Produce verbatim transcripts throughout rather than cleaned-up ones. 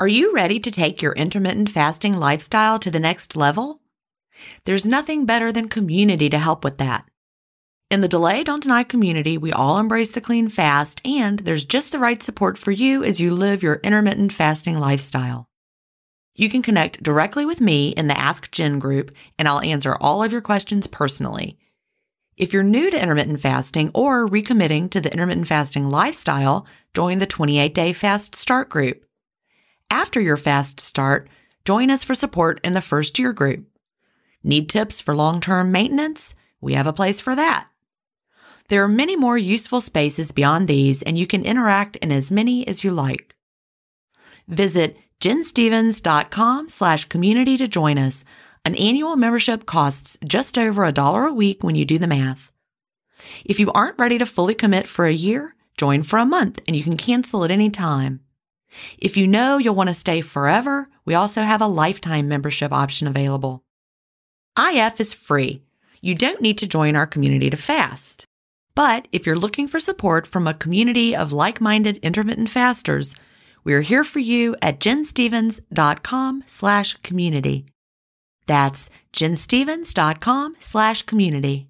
Are you ready to take your intermittent fasting lifestyle to the next level? There's nothing better than community to help with that. In the Delay Don't Deny community, we all embrace the clean fast, and there's just the right support for you as you live your intermittent fasting lifestyle. You can connect directly with me in the Ask Jen group, and I'll answer all of your questions personally. If you're new to intermittent fasting or recommitting to the intermittent fasting lifestyle, join the twenty-eight day Fast Start group. After your fast start, join us for support in the first year group. Need tips for long-term maintenance? We have a place for that. There are many more useful spaces beyond these, and you can interact in as many as you like. Visit jenstevens.com slash community to join us. An annual membership costs just over a dollar a week when you do the math. If you aren't ready to fully commit for a year, join for a month and you can cancel at any time. If you know you'll want to stay forever, we also have a lifetime membership option available. I F is free. You don't need to join our community to fast. But if you're looking for support from a community of like-minded intermittent fasters, we're here for you at jenstevens.com slash community. That's jenstevens.com slash community.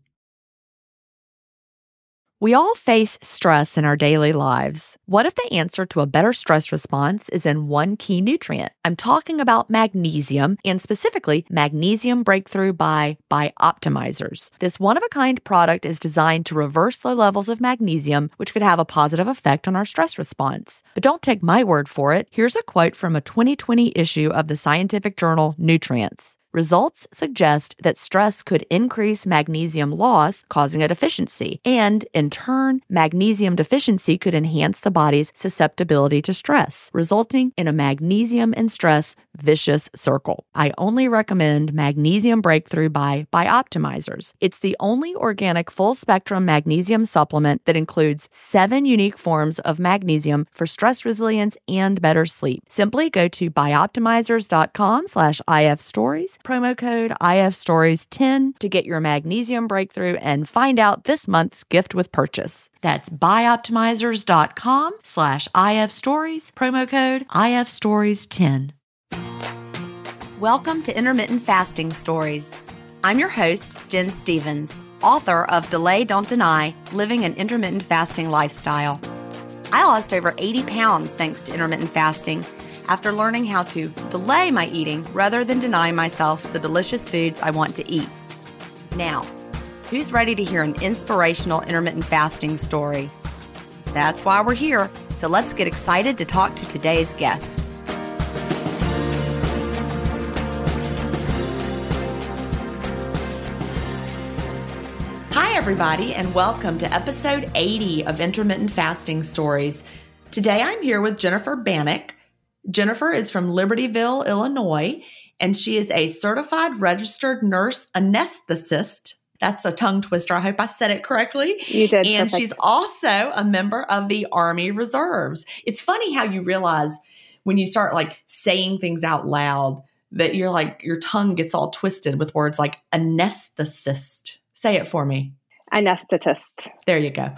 We all face stress in our daily lives. What if the answer to a better stress response is in one key nutrient? I'm talking about magnesium, and specifically Magnesium Breakthrough by Bioptimizers. This one-of-a-kind product is designed to reverse low levels of magnesium, which could have a positive effect on our stress response. But don't take my word for it. Here's a quote from a twenty twenty issue of the scientific journal Nutrients. Results suggest that stress could increase magnesium loss, causing a deficiency, and in turn, magnesium deficiency could enhance the body's susceptibility to stress, resulting in a magnesium and stress vicious circle. I only recommend Magnesium Breakthrough by Bioptimizers. It's the only organic full-spectrum magnesium supplement that includes seven unique forms of magnesium for stress resilience and better sleep. Simply go to bioptimizers.com slash ifstories, promo code I F stories ten to get your Magnesium Breakthrough and find out this month's gift with purchase. That's bioptimizers.com slash ifstories, promo code I F stories ten. Welcome to Intermittent Fasting Stories. I'm your host, Jen Stevens, author of Delay Don't Deny, Living an Intermittent Fasting Lifestyle. I lost over eighty pounds thanks to intermittent fasting after learning how to delay my eating rather than deny myself the delicious foods I want to eat. Now, who's ready to hear an inspirational intermittent fasting story? That's why we're here, so let's get excited to talk to today's guest. Hi, everybody, and welcome to episode eighty of Intermittent Fasting Stories. Today, I'm here with Jennifer Bannock. Jennifer is from Libertyville, Illinois, and she is a certified registered nurse anesthetist. That's a tongue twister. I hope I said it correctly. You did. And perfect. She's also a member of the Army Reserves. It's funny how you realize when you start like saying things out loud that you're like, your tongue gets all twisted with words like anesthetist. Say it for me. Anesthetist. There you go.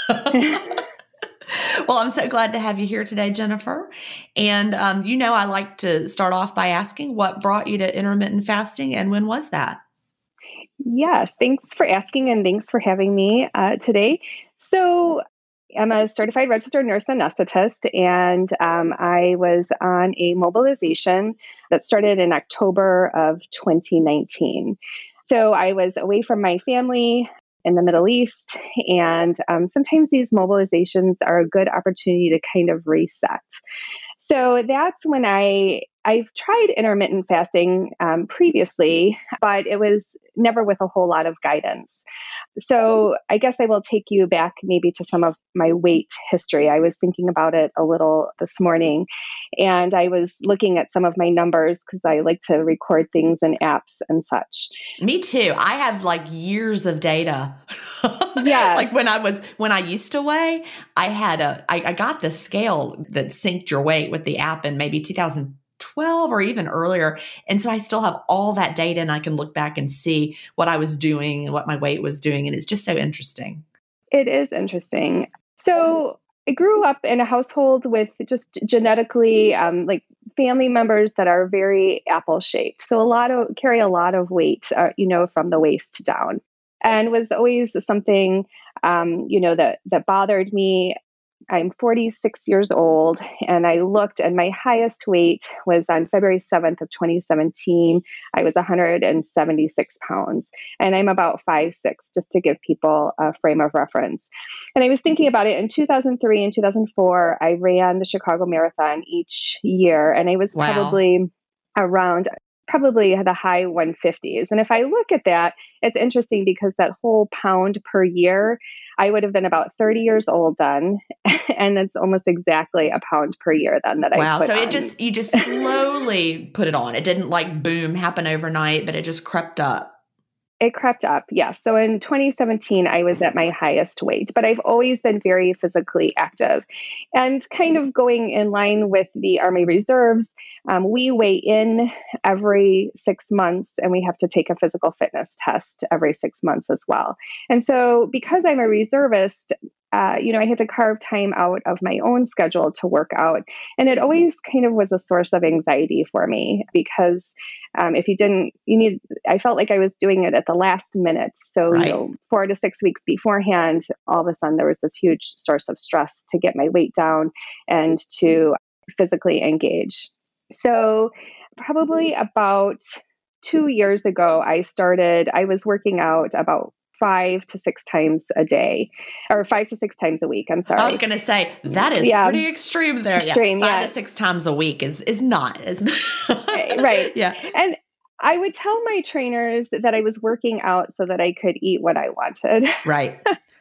Well, I'm so glad to have you here today, Jennifer. And um, you know, I like to start off by asking what brought you to intermittent fasting and when was that? Yes, thanks for asking and thanks for having me uh, today. So I'm a certified registered nurse anesthetist, and um, I was on a mobilization that started in October of twenty nineteen. So I was away from my family in the Middle East. And um, sometimes these mobilizations are a good opportunity to kind of reset. So that's when I, I've tried intermittent fasting um, previously, but it was never with a whole lot of guidance. So I guess I will take you back maybe to some of my weight history. I was thinking about it a little this morning, and I was looking at some of my numbers because I like to record things in apps and such. Me too. I have like years of data. Yeah. Like when I was, when I used to weigh, I had a, I, I got the scale that synced your weight with the app in maybe two thousand twelve or even earlier. And so I still have all that data and I can look back and see what I was doing and what my weight was doing. And it's just so interesting. It is interesting. So I grew up in a household with just genetically um, like family members that are very apple shaped. So a lot of carry a lot of weight, uh, you know, from the waist down, and was always something, um, you know, that, that bothered me. I'm forty-six years old, and I looked, and my highest weight was on February seventh of twenty seventeen. I was one hundred seventy-six pounds, and I'm about five six, just to give people a frame of reference. And I was thinking about it in two thousand three and two thousand four. I ran the Chicago Marathon each year, and I was Wow. probably around probably the high one fifties. And if I look at that, it's interesting because that whole pound per year, I would have been about thirty years old then. And it's almost exactly a pound per year then that wow. I put So on. it just, you just slowly put it on. It didn't like boom, happen overnight, but it just crept up. It crept up, yes. So in twenty seventeen, I was at my highest weight, but I've always been very physically active. And kind of going in line with the Army Reserves, um, we weigh in every six months and we have to take a physical fitness test every six months as well. And so because I'm a reservist, Uh, you know, I had to carve time out of my own schedule to work out. And it always kind of was a source of anxiety for me because um, if you didn't, you need, I felt like I was doing it at the last minute. So, Right. you know, four to six weeks beforehand, all of a sudden there was this huge source of stress to get my weight down and to physically engage. So probably about two years ago, I started, I was working out about five to six times a day or five to six times a week. I'm sorry. I was going to say that is Yeah. pretty extreme there. Extreme, yeah. Five yeah. to six times a week is, is not as Right. Yeah. And I would tell my trainers that I was working out so that I could eat what I wanted. Right.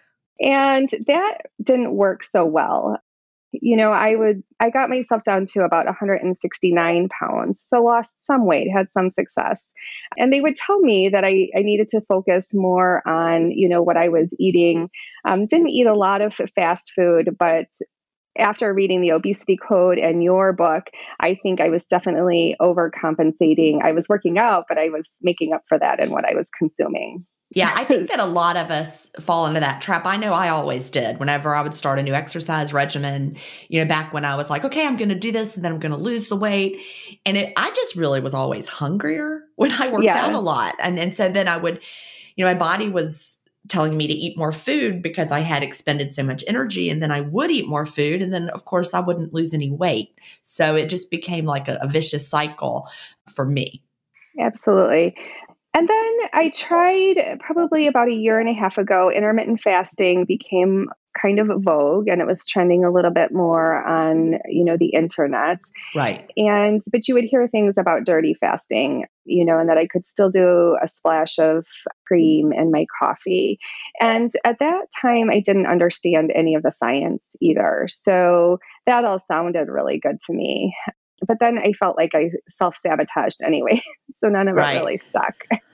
And that didn't work so well. You know, I would, I got myself down to about one hundred sixty-nine pounds. So lost some weight, had some success. And they would tell me that I, I needed to focus more on, you know, what I was eating. Um, didn't eat a lot of fast food, but after reading the obesity code and your book, I think I was definitely overcompensating. I was working out, but I was making up for that in what I was consuming. Yeah, I think that a lot of us fall into that trap. I know I always did. Whenever I would start a new exercise regimen, you know, back when I was like, okay, I'm going to do this and then I'm going to lose the weight. And it, I just really was always hungrier when I worked Yeah. out a lot. And, and so then I would, you know, my body was telling me to eat more food because I had expended so much energy, and then I would eat more food. And then of course I wouldn't lose any weight. So it just became like a, a vicious cycle for me. Absolutely. And then I tried probably about a year and a half ago, intermittent fasting became kind of vogue and it was trending a little bit more on, you know, the internet. Right. And, but you would hear things about dirty fasting, you know, and that I could still do a splash of cream in my coffee. And at that time, I didn't understand any of the science either. So that all sounded really good to me. But then I felt like I self-sabotaged anyway. So none of Right. it really stuck.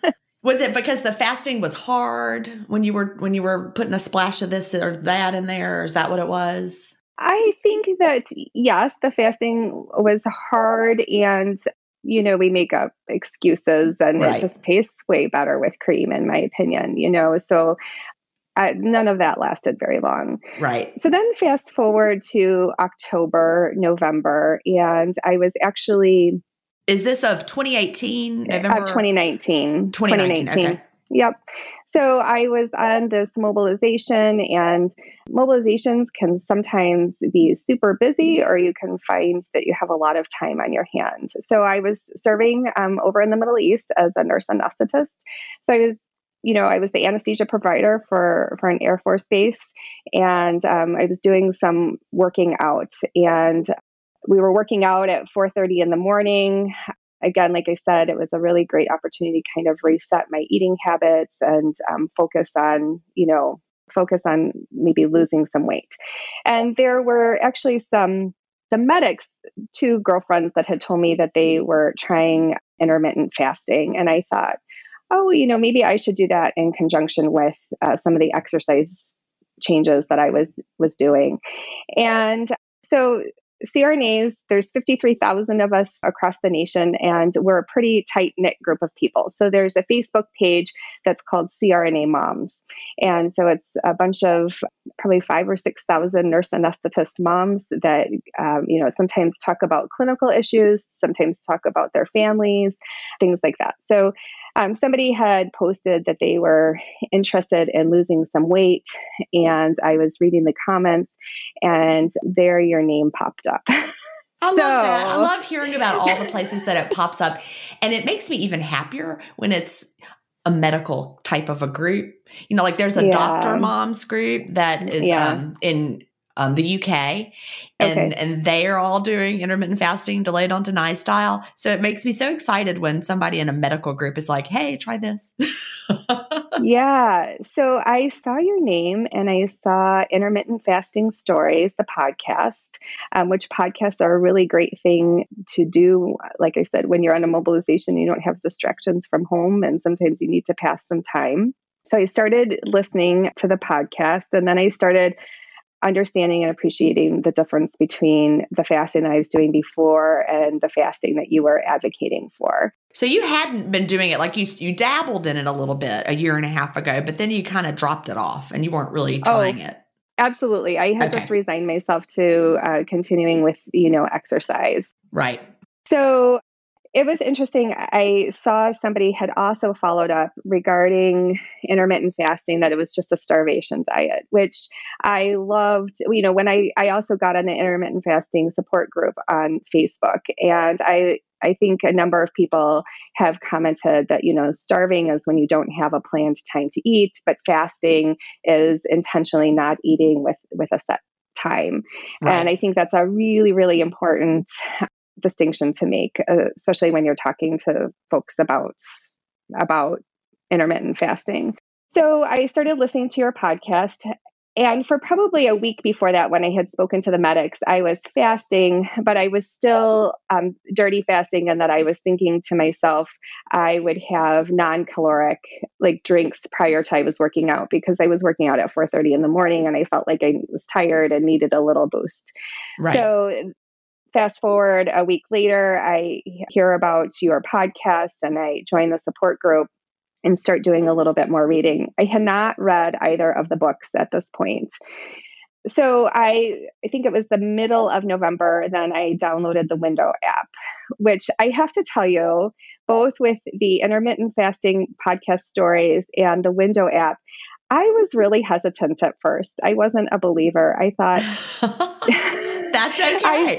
Was it because the fasting was hard when you were when you were putting a splash of this or that in there? Or is that what it was? I think that, yes, the fasting was hard and, you know, we make up excuses and Right. it just tastes way better with cream, in my opinion, you know. So uh, none of that lasted very long. Right. So then fast forward to October, November, and I was actually Is this of twenty eighteen, November? of twenty nineteen. twenty nineteen, okay. Yep. So I was on this mobilization, and mobilizations can sometimes be super busy, or you can find that you have a lot of time on your hands. So I was serving um, over in the Middle East as a nurse anesthetist. So I was you know, I was the anesthesia provider for, for an Air Force base, and um, I was doing some working out, and we were working out at four thirty in the morning. Again, like I said, it was a really great opportunity to kind of reset my eating habits and um, focus on, you know, focus on maybe losing some weight. And there were actually some, some medics, two girlfriends that had told me that they were trying intermittent fasting. And I thought, oh, you know, maybe I should do that in conjunction with uh, some of the exercise changes that I was was doing. And so C R N As, there's fifty-three thousand of us across the nation, and we're a pretty tight-knit group of people. So there's a Facebook page that's called C R N A Moms. And so it's a bunch of probably five or six thousand nurse anesthetist moms that, um, you know, sometimes talk about clinical issues, sometimes talk about their families, things like that. So um, somebody had posted that they were interested in losing some weight, and I was reading the comments, and there your name popped up. I love so, that. I love hearing about all the places that it pops up. And it makes me even happier when it's a medical type of a group. You know, like there's a yeah. doctor moms group that is yeah. um, in um, the U K, and, okay. and they're all doing intermittent fasting, delay don't deny style. So it makes me so excited when somebody in a medical group is like, hey, try this. Yeah. So I saw your name and I saw Intermittent Fasting Stories, the podcast, um, which podcasts are a really great thing to do. Like I said, when you're on a mobilization, you don't have distractions from home, and sometimes you need to pass some time. So I started listening to the podcast, and then I started understanding and appreciating the difference between the fasting that I was doing before and the fasting that you were advocating for. So you hadn't been doing it, like you you dabbled in it a little bit a year and a half ago, but then you kind of dropped it off and you weren't really trying oh, it. Absolutely. I had okay. just resigned myself to uh, continuing with, you know, exercise. Right. So it was interesting. I saw somebody had also followed up regarding intermittent fasting, that it was just a starvation diet, which I loved. You know, when I, I also got on the intermittent fasting support group on Facebook, and I, I think a number of people have commented that, you know, starving is when you don't have a planned time to eat, but fasting is intentionally not eating with, with a set time. Right. And I think that's a really, really important distinction to make, uh, especially when you're talking to folks about about intermittent fasting. So I started listening to your podcast, and for probably a week before that, when I had spoken to the medics, I was fasting, but I was still um, dirty fasting, and that I was thinking to myself, I would have non-caloric like drinks prior to I was working out, because I was working out at four thirty in the morning, and I felt like I was tired and needed a little boost. Right. So fast forward a week later, I hear about your podcast and I join the support group and start doing a little bit more reading. I had not read either of the books at this point. So I, I think it was the middle of November, then I downloaded the Window app, which I have to tell you, both with the intermittent fasting podcast stories and the Window app, I was really hesitant at first. I wasn't a believer. I thought... That's okay.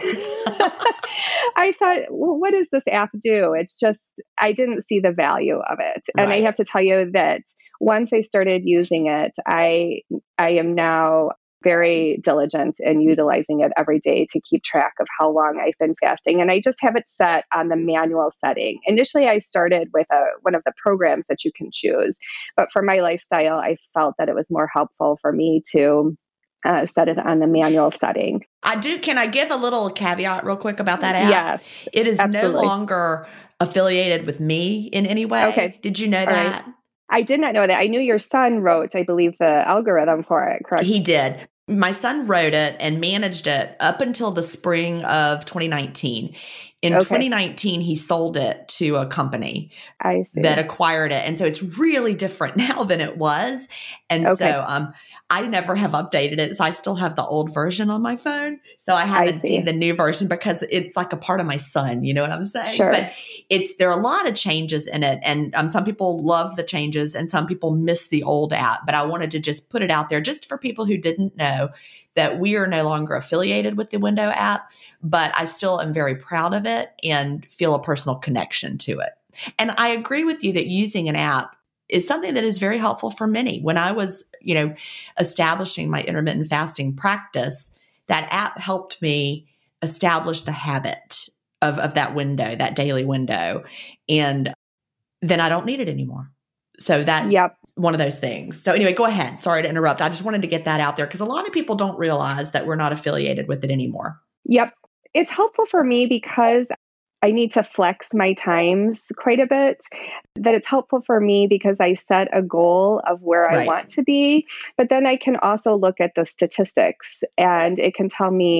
I, I thought, well, what does this app do? It's just, I didn't see the value of it. And right. I have to tell you that once I started using it, I I am now very diligent in utilizing it every day to keep track of how long I've been fasting. And I just have it set on the manual setting. Initially, I started with a, one of the programs that you can choose. But for my lifestyle, I felt that it was more helpful for me to Uh, set it on the manual setting. I do. Can I give a little caveat real quick about that app? Yes. It is absolutely. no longer affiliated with me in any way. Okay. Did you know All that? Right. I did not know that. I knew your son wrote, I believe, the algorithm for it, correct? He did. My son wrote it and managed it up until the spring of twenty nineteen. In okay. twenty nineteen, he sold it to a company I see. that acquired it. And so it's really different now than it was. And okay. so um, I never have updated it. So I still have the old version on my phone. So I haven't I seen the new version because it's like a part of my son. You know what I'm saying? Sure. But it's there are a lot of changes in it. And um, some people love the changes and some people miss the old app. But I wanted to just put it out there just for people who didn't know that we are no longer affiliated with the Window app, but I still am very proud of it and feel a personal connection to it. And I agree with you that using an app is something that is very helpful for many. When I was, you know, establishing my intermittent fasting practice, that app helped me establish the habit of, of that window, that daily window. And then I don't need it anymore. So that yep. one of those things. So anyway, go ahead. Sorry to interrupt. I just wanted to get that out there because a lot of people don't realize that we're not affiliated with it anymore. Yep. It's helpful for me because I need to flex my times quite a bit, that it's helpful for me because I set a goal of where right. I want to be, but then I can also look at the statistics and it can tell me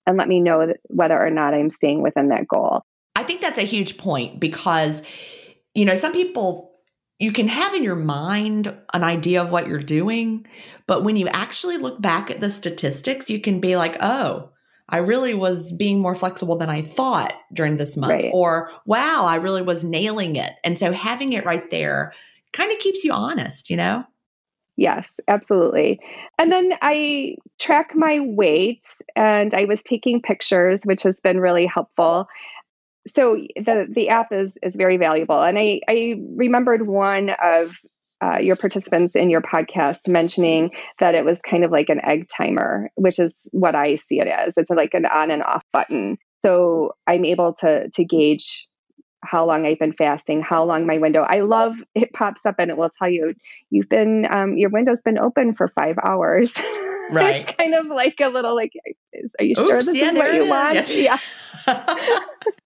and let me know that whether or not I'm staying within that goal. I think that's a huge point because, you know, some people, you can have in your mind an idea of what you're doing, but when you actually look back at the statistics, you can be like, oh, I really was being more flexible than I thought during this month. Right. Or, wow, I really was nailing it. And so having it right there kind of keeps you honest, you know? Yes, absolutely. And then I track my weight and I was taking pictures, which has been really helpful. So the the app is is very valuable. And I, I remembered one of uh, your participants in your podcast mentioning that it was kind of like an egg timer, which is what I see it as. It's like an on and off button. So I'm able to to gauge how long I've been fasting, how long my window. I love it pops up and it will tell you, you've been, um, your window's been open for five hours. Right. It's kind of like a little like, are you Oops, sure this yeah, is what you is. want? Yes. Yeah.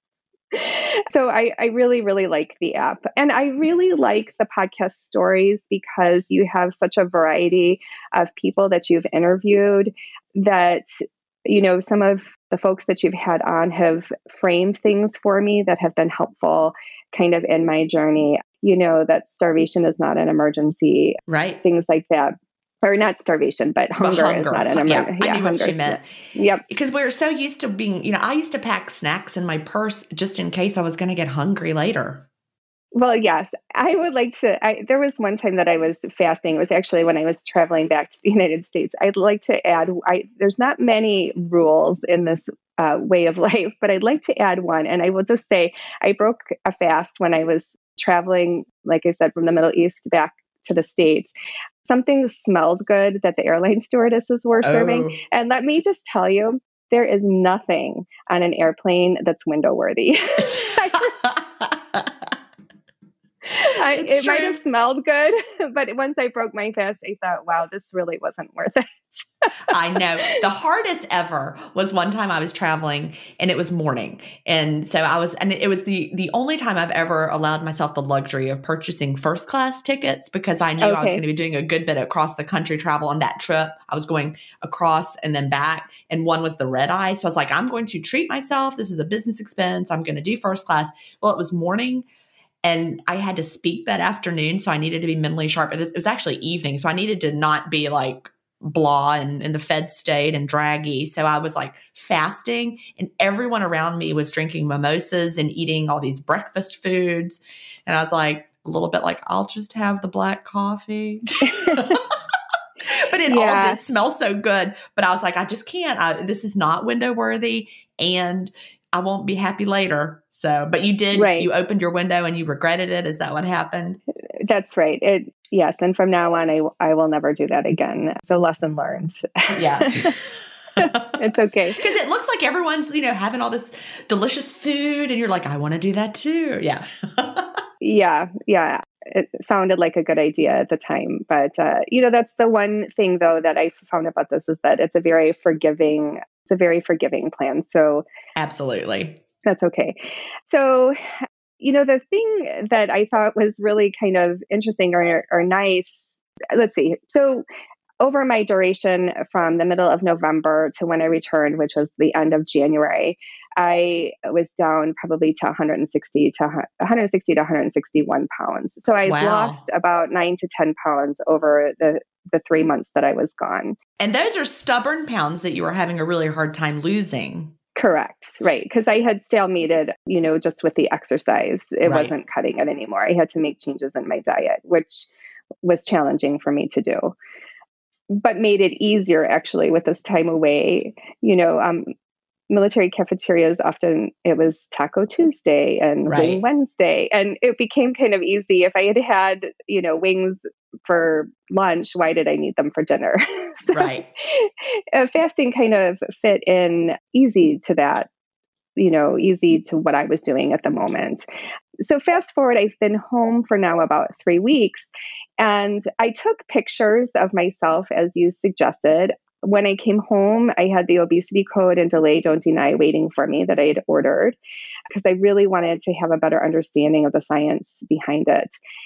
So I, I really, really like the app. And I really like the podcast stories because you have such a variety of people that you've interviewed that, you know, some of the folks that you've had on have framed things for me that have been helpful kind of in my journey. You know, that starvation is not an emergency. Right. Things like that. Or not starvation, but hunger, but hunger. is not an emergency. Yeah, yeah, I knew what she meant. Yep. Because we're so used to being, you know, I used to pack snacks in my purse just in case I was going to get hungry later. Well, yes, I would like to. I, there was one time that I was fasting. It was actually when I was traveling back to the United States. I'd like to add, I, there's not many rules in this uh, way of life, but I'd like to add one. And I will just say, I broke a fast when I was traveling, like I said, from the Middle East back to the States. Something smelled good that the airline stewardesses were Oh. serving. And let me just tell you, there is nothing on an airplane that's window worthy. I, it true. might have smelled good, but once I broke my fast, I thought, wow, this really wasn't worth it. I know. The hardest ever was one time I was traveling and it was morning. And so I was, and it was the, the only time I've ever allowed myself the luxury of purchasing first class tickets because I knew Okay. I was going to be doing a good bit of across the country travel on that trip. I was going across and then back, and one was the red eye. So I was like, I'm going to treat myself. This is a business expense. I'm going to do first class. Well, it was morning. And I had to speak that afternoon, so I needed to be mentally sharp. It was actually evening, so I needed to not be like blah and in the Fed state and draggy. So I was like fasting, and everyone around me was drinking mimosas and eating all these breakfast foods. And I was like a little bit like, I'll just have the black coffee. But it Yeah. all did smell so good. But I was like, I just can't. I, this is not window worthy, and I won't be happy later. So, but you did, Right. you opened your window and you regretted it. Is that what happened? That's right. It yes, and from now on, I I will never do that again. So lesson learned. Yeah. It's okay. Because it looks like everyone's, you know, having all this delicious food and you're like, I want to do that too. Yeah. Yeah, yeah. It sounded like a good idea at the time. But, uh, you know, that's the one thing, though, that I found about this is that it's a very forgiving, it's a very forgiving plan. So Absolutely. that's okay. So, you know, the thing that I thought was really kind of interesting or, or nice, let's see. So over my duration from the middle of November to when I returned, which was the end of January, I was down probably to one hundred sixty to one hundred sixty to one hundred sixty-one pounds. So I Wow. lost about nine to ten pounds over the, the three months that I was gone. And those are stubborn pounds that you were having a really hard time losing. Correct. Right. Because I had stalemated, you know, just with the exercise. It Right. wasn't cutting it anymore. I had to make changes in my diet, which was challenging for me to do, but made it easier actually with this time away. You know, um, military cafeterias often, it was Taco Tuesday and Right. Wing Wednesday. And it became kind of easy. If I had had, you know, wings for lunch, why did I need them for dinner? So, Right. uh, fasting kind of fit in easy to that, you know, easy to what I was doing at the moment. So fast forward, I've been home for now about three weeks, and I took pictures of myself as you suggested. When I came home, I had the obesity code and delay, don't deny waiting for me that I had ordered because I really wanted to have a better understanding of the science behind it.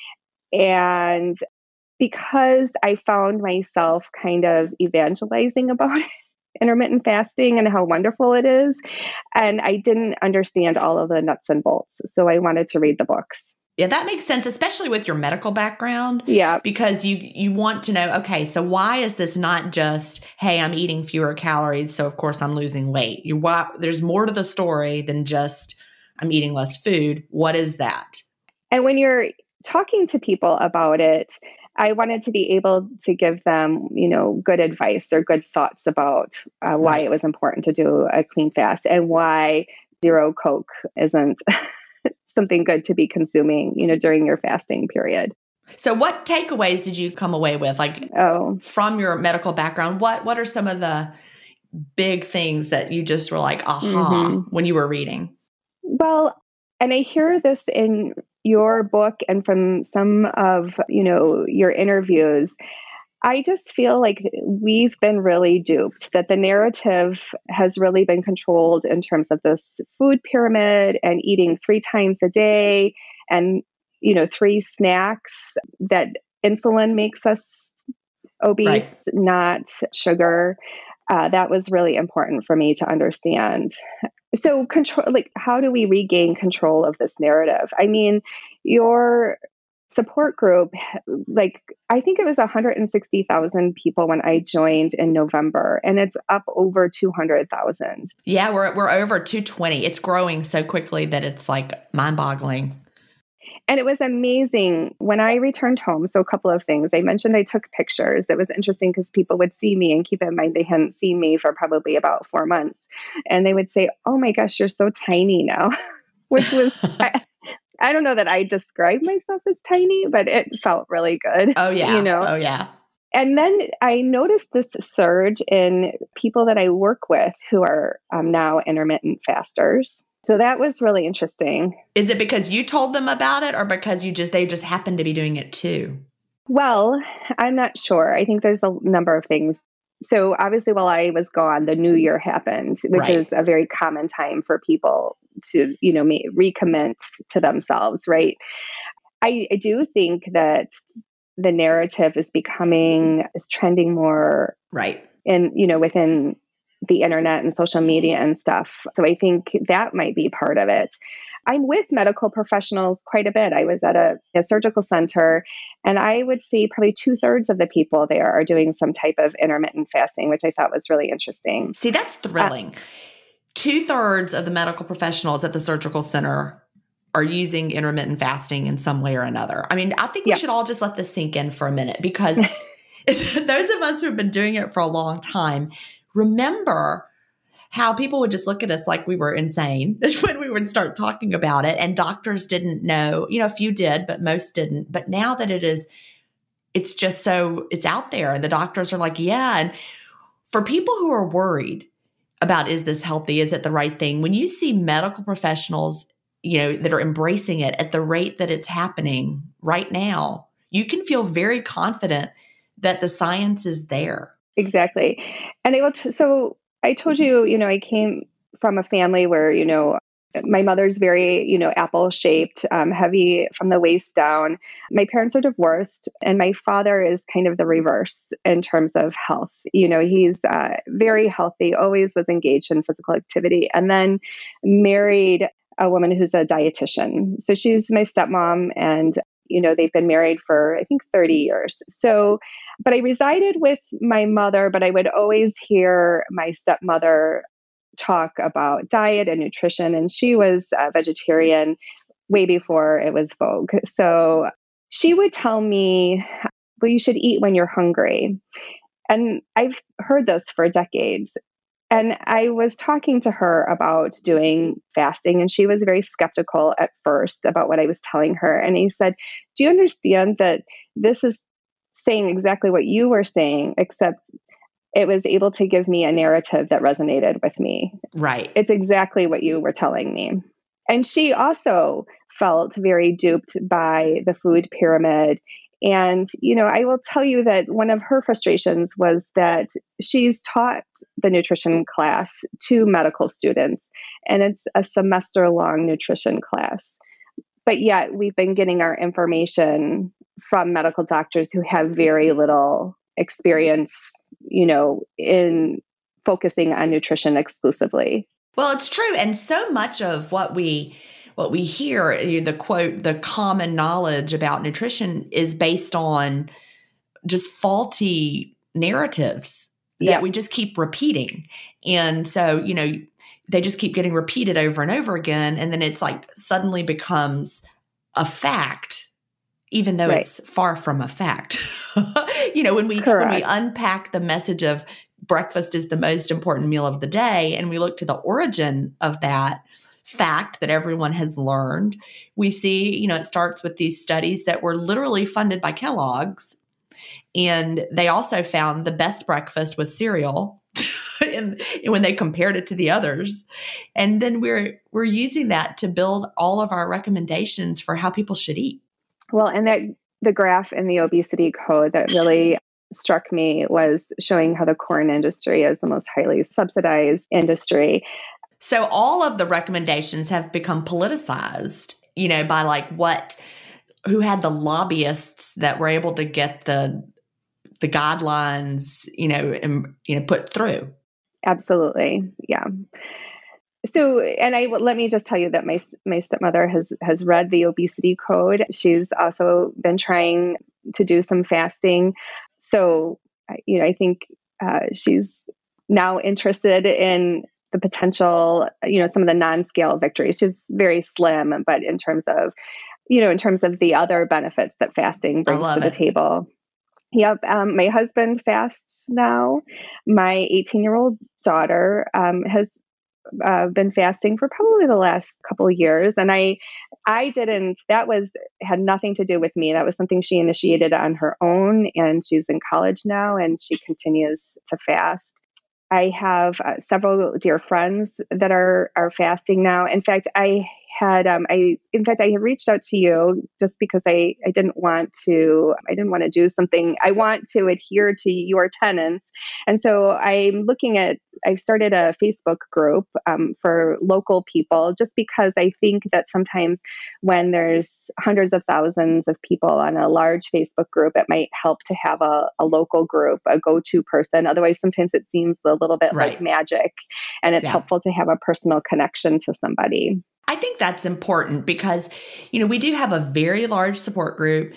And because I found myself kind of evangelizing about it, intermittent fasting and how wonderful it is. And I didn't understand all of the nuts and bolts. So I wanted to read the books. Yeah, that makes sense, especially with your medical background. Yeah. Because you you want to know, okay, so why is this not just, hey, I'm eating fewer calories, so of course I'm losing weight. You why, there's more to the story than just I'm eating less food. What is that? And when you're talking to people about it, I wanted to be able to give them, you know, good advice or good thoughts about uh, why Right. it was important to do a clean fast and why zero Coke isn't something good to be consuming, you know, during your fasting period. So what takeaways did you come away with? Like Oh, from your medical background, what what are some of the big things that you just were like, aha, hmm when you were reading? Well, and I hear this in your book and from some of, you know, your interviews. I just feel like we've been really duped, that the narrative has really been controlled in terms of this food pyramid and eating three times a day and, you know, three snacks, that insulin makes us obese, Right. not sugar. Uh, that was really important for me to understand. So control, like, how do we regain control of this narrative? I mean, your support group, like, I think it was one hundred sixty thousand people when I joined in November, and it's up over two hundred thousand. Yeah, we're we're over two twenty. It's growing so quickly that it's like mind-boggling. And it was amazing when I returned home. So a couple of things. I mentioned I took pictures. It was interesting because people would see me, and keep in mind, they hadn't seen me for probably about four months. And they would say, "Oh my gosh, you're so tiny now," which was, I, I don't know that I describe myself as tiny, but it felt really good. Oh yeah. You know? Oh yeah. And then I noticed this surge in people that I work with who are um, now intermittent fasters. So that was really interesting. Is it because you told them about it or because you just they just happen to be doing it too? Well, I'm not sure. I think there's a number of things. So obviously while I was gone, the new year happened, which Right. is a very common time for people to, you know, ma- recommit to themselves, right? I, I do think that the narrative is becoming, is trending more Right. in, you know, within the internet and social media and stuff. So I think that might be part of it. I'm with medical professionals quite a bit. I was at a, a surgical center, and I would say probably two thirds of the people there are doing some type of intermittent fasting, which I thought was really interesting. See, that's thrilling. Uh, Two thirds of the medical professionals at the surgical center are using intermittent fasting in some way or another. I mean, I think we yeah. should all just let this sink in for a minute, because those of us who have been doing it for a long time remember how people would just look at us like we were insane when we would start talking about it. And doctors didn't know, you know, a few did, but most didn't. But now that it is, it's just so, it's out there, and the doctors are like, yeah. And for people who are worried about, is this healthy? Is it the right thing? When you see medical professionals, you know, that are embracing it at the rate that it's happening right now, you can feel very confident that the science is there. Exactly. And it will, t- so I told you, you know, I came from a family where, you know, my mother's very, you know, apple shaped, um, heavy from the waist down. My parents are divorced, and my father is kind of the reverse in terms of health. You know, he's uh, very healthy, always was engaged in physical activity, and then married a woman who's a dietitian. So she's my stepmom, and, you know, they've been married for, I think, thirty years. So, but I resided with my mother, but I would always hear my stepmother talk about diet and nutrition. And she was a vegetarian way before it was vogue. So she would tell me, well, you should eat when you're hungry. And I've heard this for decades. And I was talking to her about doing fasting, and she was very skeptical at first about what I was telling her. And he said, do you understand that this is saying exactly what you were saying, except it was able to give me a narrative that resonated with me. Right. It's exactly what you were telling me. And she also felt very duped by the food pyramid. And, you know, I will tell you that one of her frustrations was that she's taught the nutrition class to medical students, and it's a semester long nutrition class. But yet we've been getting our information from medical doctors who have very little experience, you know, in focusing on nutrition exclusively. Well, it's true. And so much of what we what we hear, the quote, the common knowledge about nutrition is based on just faulty narratives that Yeah. we just keep repeating. And so, you know, they just keep getting repeated over and over again. And then it's like suddenly becomes a fact, even though Right. it's far from a fact. You know, when we Correct. when we unpack the message of breakfast is the most important meal of the day, and we look to the origin of that fact that everyone has learned, we see, you know, it starts with these studies that were literally funded by Kellogg's. And they also found the best breakfast was cereal and, and when they compared it to the others. And then we're we're using that to build all of our recommendations for how people should eat. Well, and that the graph in the obesity code that really struck me was showing how the corn industry is the most highly subsidized industry. So all of the recommendations have become politicized, you know, by like what, who had the lobbyists that were able to get the the guidelines, you know, and, you know, put through. Absolutely. Yeah. So, and I let me just tell you that my my stepmother has has read the obesity code. She's also been trying to do some fasting. So, you know, I think uh, she's now interested in the potential, you know, some of the non-scale victories. She's very slim, but in terms of, you know, in terms of the other benefits that fasting brings to the it. table. Yep. Um, my husband fasts now. My eighteen-year-old daughter um, has uh, been fasting for probably the last couple of years. And I, I didn't, that was, had nothing to do with me. That was something she initiated on her own, and she's in college now and she continues to fast. I have uh, several dear friends that are, are fasting now. In fact, I had, um, I, in fact, I had reached out to you just because I, I didn't want to, I didn't want to do something. I want to adhere to your tenets. And so I'm looking at, I've started a Facebook group um, for local people, just because I think that sometimes when there's hundreds of thousands of people on a large Facebook group, it might help to have a, a local group, a go-to person. Otherwise, sometimes it seems a little bit Right. like magic, and it's Yeah. helpful to have a personal connection to somebody. I think that's important because, you know, we do have a very large support group,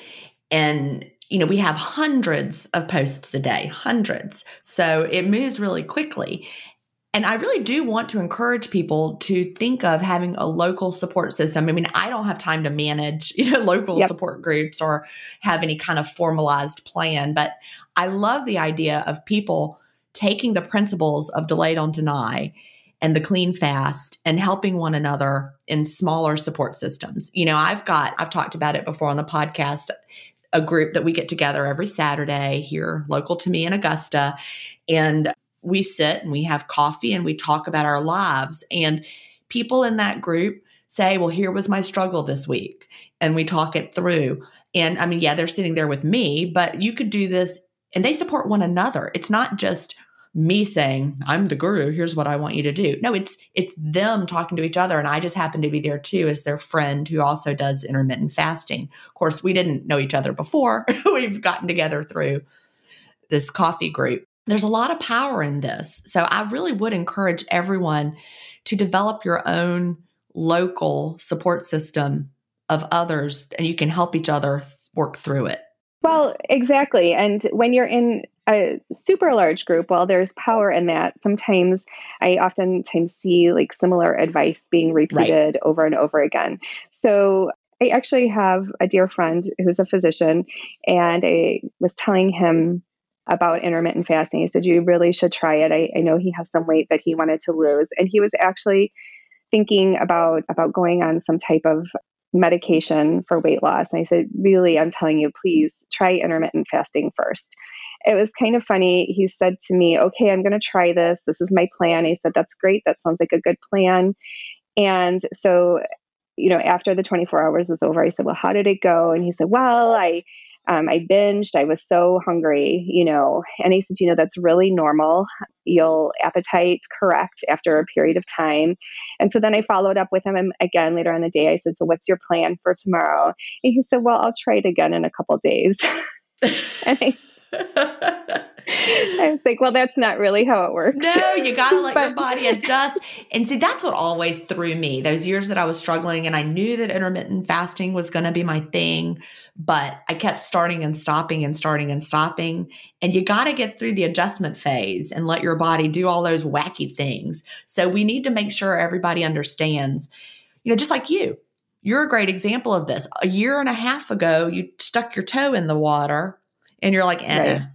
and, you know, we have hundreds of posts a day, hundreds. So it moves really quickly. And I really do want to encourage people to think of having a local support system. I mean, I don't have time to manage, you know, local Yep. support groups or have any kind of formalized plan, but I love the idea of people taking the principles of Delay Don't Deny and the clean fast and helping one another in smaller support systems. You know, I've got, I've talked about it before on the podcast, a group that we get together every Saturday here local to me in Augusta. And we sit and we have coffee and we talk about our lives. And people in that group say, well, here was my struggle this week. And we talk it through. And I mean, yeah, they're sitting there with me, but you could do this, and they support one another. It's not just me saying, I'm the guru, here's what I want you to do. No, it's it's them talking to each other. And I just happen to be there too as their friend who also does intermittent fasting. Of course, we didn't know each other before. We've gotten together through this coffee group. There's a lot of power in this. So I really would encourage everyone to develop your own local support system of others, and you can help each other work through it. Well, exactly. And when you're in a super large group, well, there's power in that. Sometimes I oftentimes see like similar advice being repeated right. over and over again. So I actually have a dear friend who's a physician, and I was telling him about intermittent fasting. He said, you really should try it. I, I know he has some weight that he wanted to lose. And he was actually thinking about, about going on some type of medication for weight loss. And I said, really, I'm telling you, please try intermittent fasting first. It was kind of funny. He said to me, okay, I'm going to try this. This is my plan. I said, that's great. That sounds like a good plan. And so, you know, after the twenty-four hours was over, I said, well, how did it go? And he said, well, I, um, I binged. I was so hungry, you know, and he said, you know, that's really normal. You'll appetite correct after a period of time. And so then I followed up with him again later on the day. I said, so what's your plan for tomorrow? And he said, well, I'll try it again in a couple of days. and I, I was like, well, that's not really how it works. No, you got to let But- your body adjust. And see, that's what always threw me. Those years that I was struggling and I knew that intermittent fasting was going to be my thing, but I kept starting and stopping and starting and stopping. And you got to get through the adjustment phase and let your body do all those wacky things. So we need to make sure everybody understands, you know, just like you. You're a great example of this. A year and a half ago, you stuck your toe in the water and you're like, eh. Right.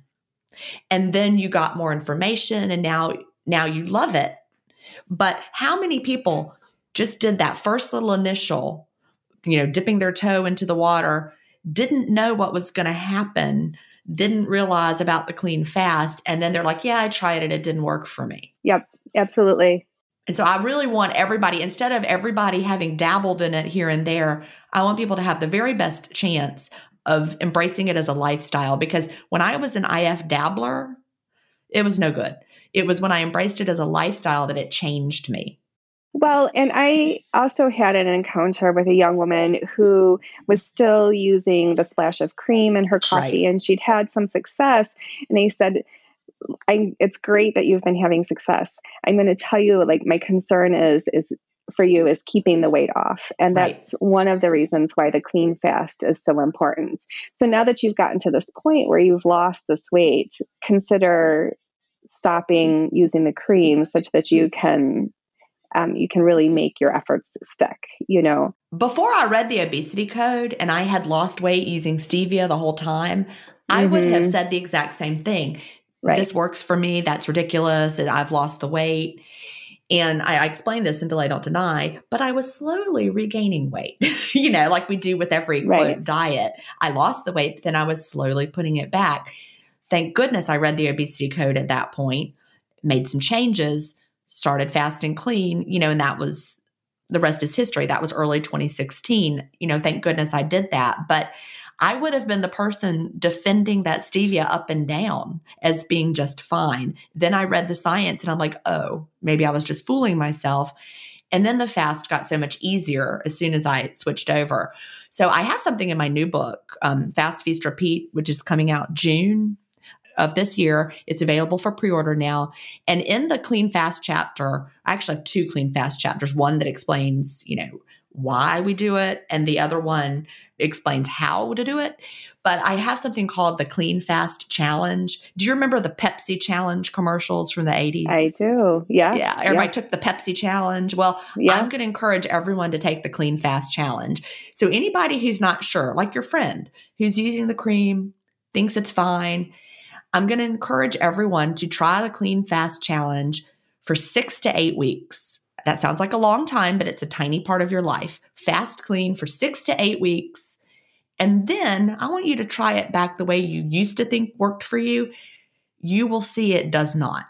And then you got more information and now, now you love it. But how many people just did that first little initial, you know, dipping their toe into the water, didn't know what was going to happen, didn't realize about the clean fast. And then they're like, yeah, I tried it. It didn't work for me. Yep, absolutely. And so I really want everybody, instead of everybody having dabbled in it here and there, I want people to have the very best chance of embracing it as a lifestyle. Because when I was an I F dabbler, it was no good. It was when I embraced it as a lifestyle that it changed me. Well, and I also had an encounter with a young woman who was still using the splash of cream in her coffee, Right. and she'd had some success. And they said, I, it's great that you've been having success. I'm going to tell you, like, my concern is, is for you is keeping the weight off. And that's right. One of the reasons why the clean fast is so important. So now that you've gotten to this point where you've lost this weight, consider stopping using the cream such that you can, um, you can really make your efforts stick, you know. Before I read the obesity code and I had lost weight using stevia the whole time, I mm-hmm. would have said the exact same thing. Right. This works for me. That's ridiculous. I've lost the weight. And I, I explained this in Delay Don't Deny, but I was slowly regaining weight, you know, like we do with every right. quote diet. I lost the weight, but then I was slowly putting it back. Thank goodness I read the obesity code at that point, made some changes, started fasting clean, you know, and that was, the rest is history. That was early twenty sixteen. You know, thank goodness I did that. But I would have been the person defending that stevia up and down as being just fine. Then I read the science and I'm like, oh, maybe I was just fooling myself. And then the fast got so much easier as soon as I switched over. So I have something in my new book, um, Fast, Feast, Repeat, which is coming out June of this year. It's available for pre-order now. And in the Clean Fast chapter, I actually have two Clean Fast chapters, one that explains, you know, why we do it, and the other one explains how to do it. But I have something called the Clean Fast Challenge. Do you remember the Pepsi Challenge commercials from the eighties? I do. Yeah. Yeah. Everybody yeah. took the Pepsi Challenge. Well, yeah. I'm going to encourage everyone to take the Clean Fast Challenge. So anybody who's not sure, like your friend who's using the cream, thinks it's fine, I'm going to encourage everyone to try the Clean Fast Challenge for six to eight weeks. That sounds like a long time, but it's a tiny part of your life. Fast clean for six to eight weeks. And then I want you to try it back the way you used to think worked for you. You will see it does not.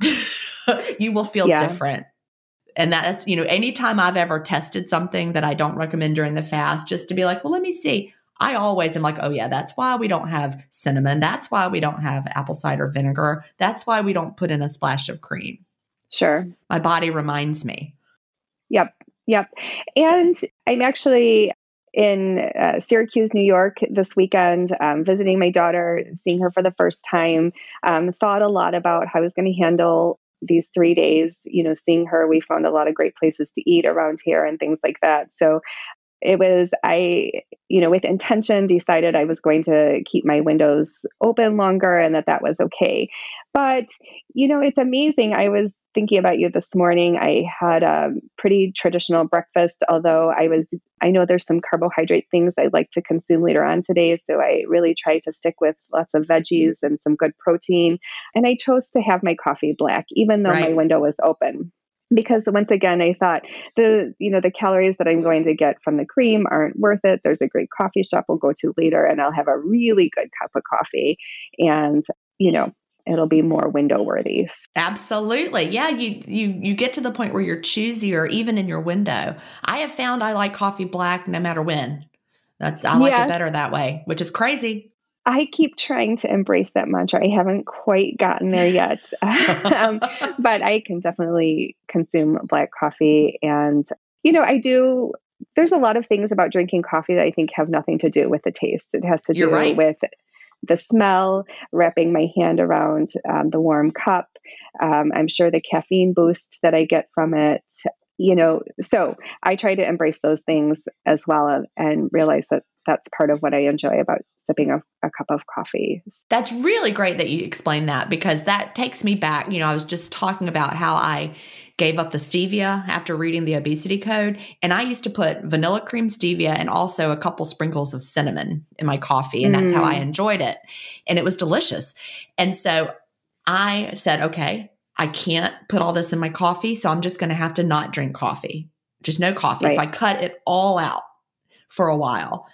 You will feel yeah. different. And that's, you know, anytime I've ever tested something that I don't recommend during the fast, just to be like, well, let me see. I always am like, oh yeah, that's why we don't have cinnamon. That's why we don't have apple cider vinegar. That's why we don't put in a splash of cream. Sure. My body reminds me. Yep. Yep. And I'm actually in uh, Syracuse, New York this weekend, um, visiting my daughter, seeing her for the first time, um, thought a lot about how I was going to handle these three days, you know, seeing her. We found a lot of great places to eat around here and things like that. So it was, I, you know, with intention decided I was going to keep my windows open longer and that that was okay. But, you know, it's amazing. I was thinking about you this morning. I had a pretty traditional breakfast, although I was, I know there's some carbohydrate things I'd like to consume later on today. So I really try to stick with lots of veggies and some good protein. And I chose to have my coffee black, even though right. my window was open. Because once again, I thought the, you know, the calories that I'm going to get from the cream aren't worth it. There's a great coffee shop we'll go to later and I'll have a really good cup of coffee and, you know, it'll be more window worthy. Absolutely. Yeah. You, you, you get to the point where you're choosier, even in your window. I have found I like coffee black no matter when. I like yes. it better that way, which is crazy. I keep trying to embrace that mantra. I haven't quite gotten there yet, um, but I can definitely consume black coffee. And, you know, I do, there's a lot of things about drinking coffee that I think have nothing to do with the taste. It has to do right. with the smell, wrapping my hand around um, the warm cup. Um, I'm sure the caffeine boost that I get from it, you know, so I try to embrace those things as well and, and realize that that's part of what I enjoy about sipping a, a cup of coffee. That's really great that you explained that, because that takes me back. You know, I was just talking about how I gave up the stevia after reading the obesity code. And I used to put vanilla cream stevia and also a couple sprinkles of cinnamon in my coffee. And that's mm. how I enjoyed it. And it was delicious. And so I said, okay, I can't put all this in my coffee. So I'm just going to have to not drink coffee, just no coffee. Right. So I cut it all out for a while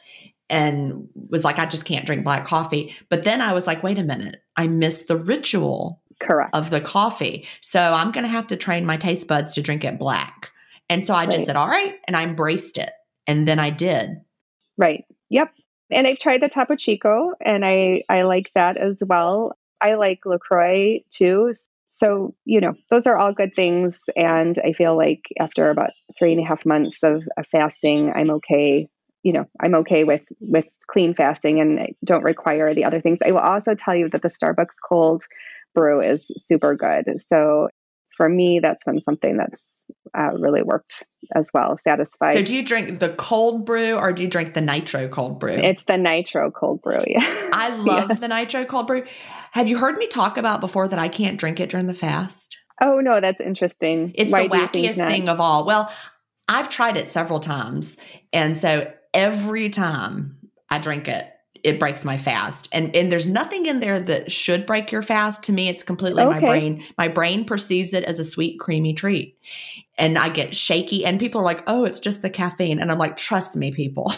and was like, I just can't drink black coffee. But then I was like, wait a minute, I missed the ritual Correct. of the coffee. So I'm going to have to train my taste buds to drink it black. And so I just right. said, all right. And I embraced it. And then I did. Right. Yep. And I've tried the Topo Chico and I, I like that as well. I like LaCroix too. So, you know, those are all good things. And I feel like after about three and a half months of, of fasting, I'm okay. You know, I'm okay with, with clean fasting and I don't require the other things. I will also tell you that the Starbucks cold brew is super good. So for me, that's been something that's uh, really worked as well, satisfied. So do you drink the cold brew or do you drink the nitro cold brew? It's the nitro cold brew, yeah. I love yeah. the nitro cold brew. Have you heard me talk about before that I can't drink it during the fast? Oh, no, that's interesting. It's Why the wackiest thing of all. Well, I've tried it several times. And so every time I drink it, it breaks my fast. And and there's nothing in there that should break your fast. To me, it's completely okay. my brain. My brain perceives it as a sweet, creamy treat. And I get shaky and people are like, oh, it's just the caffeine. And I'm like, trust me, people.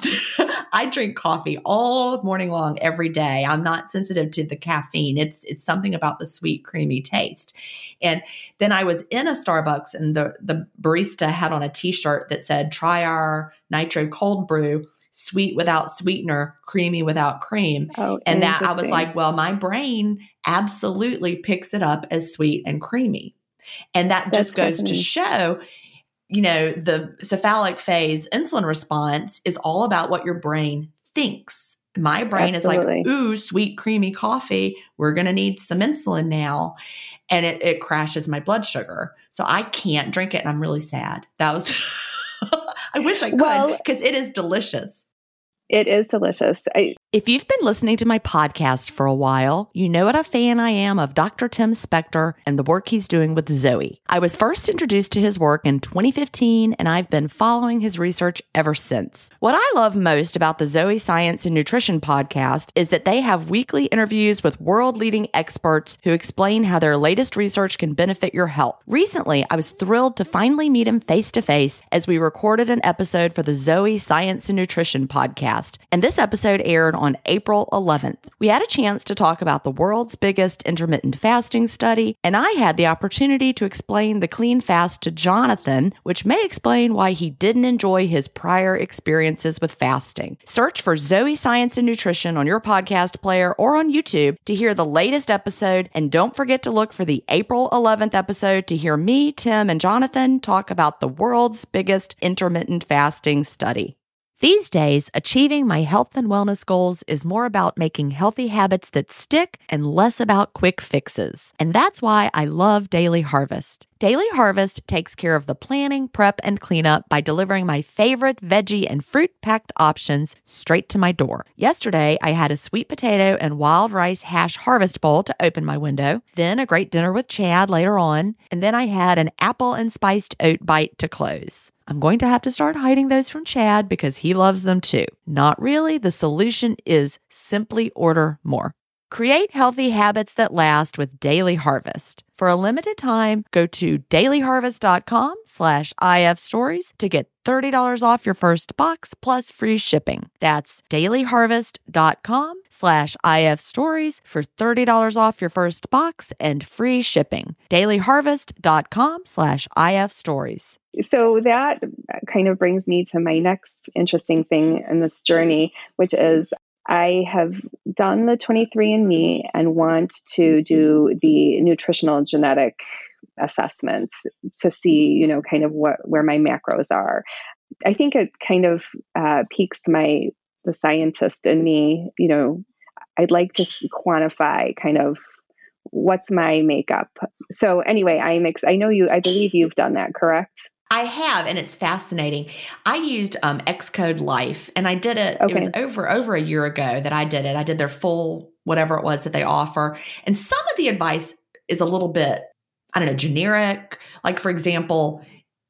I drink coffee all morning long, every day. I'm not sensitive to the caffeine. It's it's something about the sweet, creamy taste. And then I was in a Starbucks and the, the barista had on a t-shirt that said, try our nitro cold brew. Sweet without sweetener, creamy without cream. Oh, and that I was like, well, my brain absolutely picks it up as sweet and creamy. And that That's just goes to show, you know, the cephalic phase insulin response is all about what your brain thinks. My brain Absolutely. Is like, ooh, sweet, creamy coffee. We're going to need some insulin now. And it, it crashes my blood sugar. So I can't drink it. And I'm really sad. That was... I wish I could because well, it is delicious. It is delicious. I, if you've been listening to my podcast for a while, you know what a fan I am of Doctor Tim Spector and the work he's doing with Zoe. I was first introduced to his work in twenty fifteen, and I've been following his research ever since. What I love most about the Zoe Science and Nutrition podcast is that they have weekly interviews with world-leading experts who explain how their latest research can benefit your health. Recently, I was thrilled to finally meet him face-to-face as we recorded an episode for the Zoe Science and Nutrition podcast. And this episode aired on April eleventh. We had a chance to talk about the world's biggest intermittent fasting study, and I had the opportunity to explain the clean fast to Jonathan, which may explain why he didn't enjoy his prior experiences with fasting. Search for Zoe Science and Nutrition on your podcast player or on YouTube to hear the latest episode, and don't forget to look for the April eleventh episode to hear me, Tim, and Jonathan talk about the world's biggest intermittent fasting study. These days, achieving my health and wellness goals is more about making healthy habits that stick and less about quick fixes. And that's why I love Daily Harvest. Daily Harvest takes care of the planning, prep, and cleanup by delivering my favorite veggie and fruit-packed options straight to my door. Yesterday, I had a sweet potato and wild rice hash harvest bowl to open my window, then a great dinner with Chad later on, and then I had an apple and spiced oat bite to close. I'm going to have to start hiding those from Chad because he loves them too. Not really. The solution is simply order more. Create healthy habits that last with Daily Harvest. For a limited time, go to dailyharvest.com slash ifstories to get thirty dollars off your first box plus free shipping. That's dailyharvest.com slash ifstories for thirty dollars off your first box and free shipping. dailyharvest.com slash ifstories. So that kind of brings me to my next interesting thing in this journey, which is I have done the twenty-three and me and want to do the nutritional genetic assessments to see, you know, kind of what where my macros are. I think it kind of uh, piques my the scientist in me. You know, I'd like to quantify kind of what's my makeup. So anyway, I'm ex- I know you, I believe you've done that, correct? I have, and it's fascinating. I used um, Xcode Life, and I did it. Okay. It was over over a year ago that I did it. I did their full whatever it was that they offer, and some of the advice is a little bit, I don't know, generic. Like for example,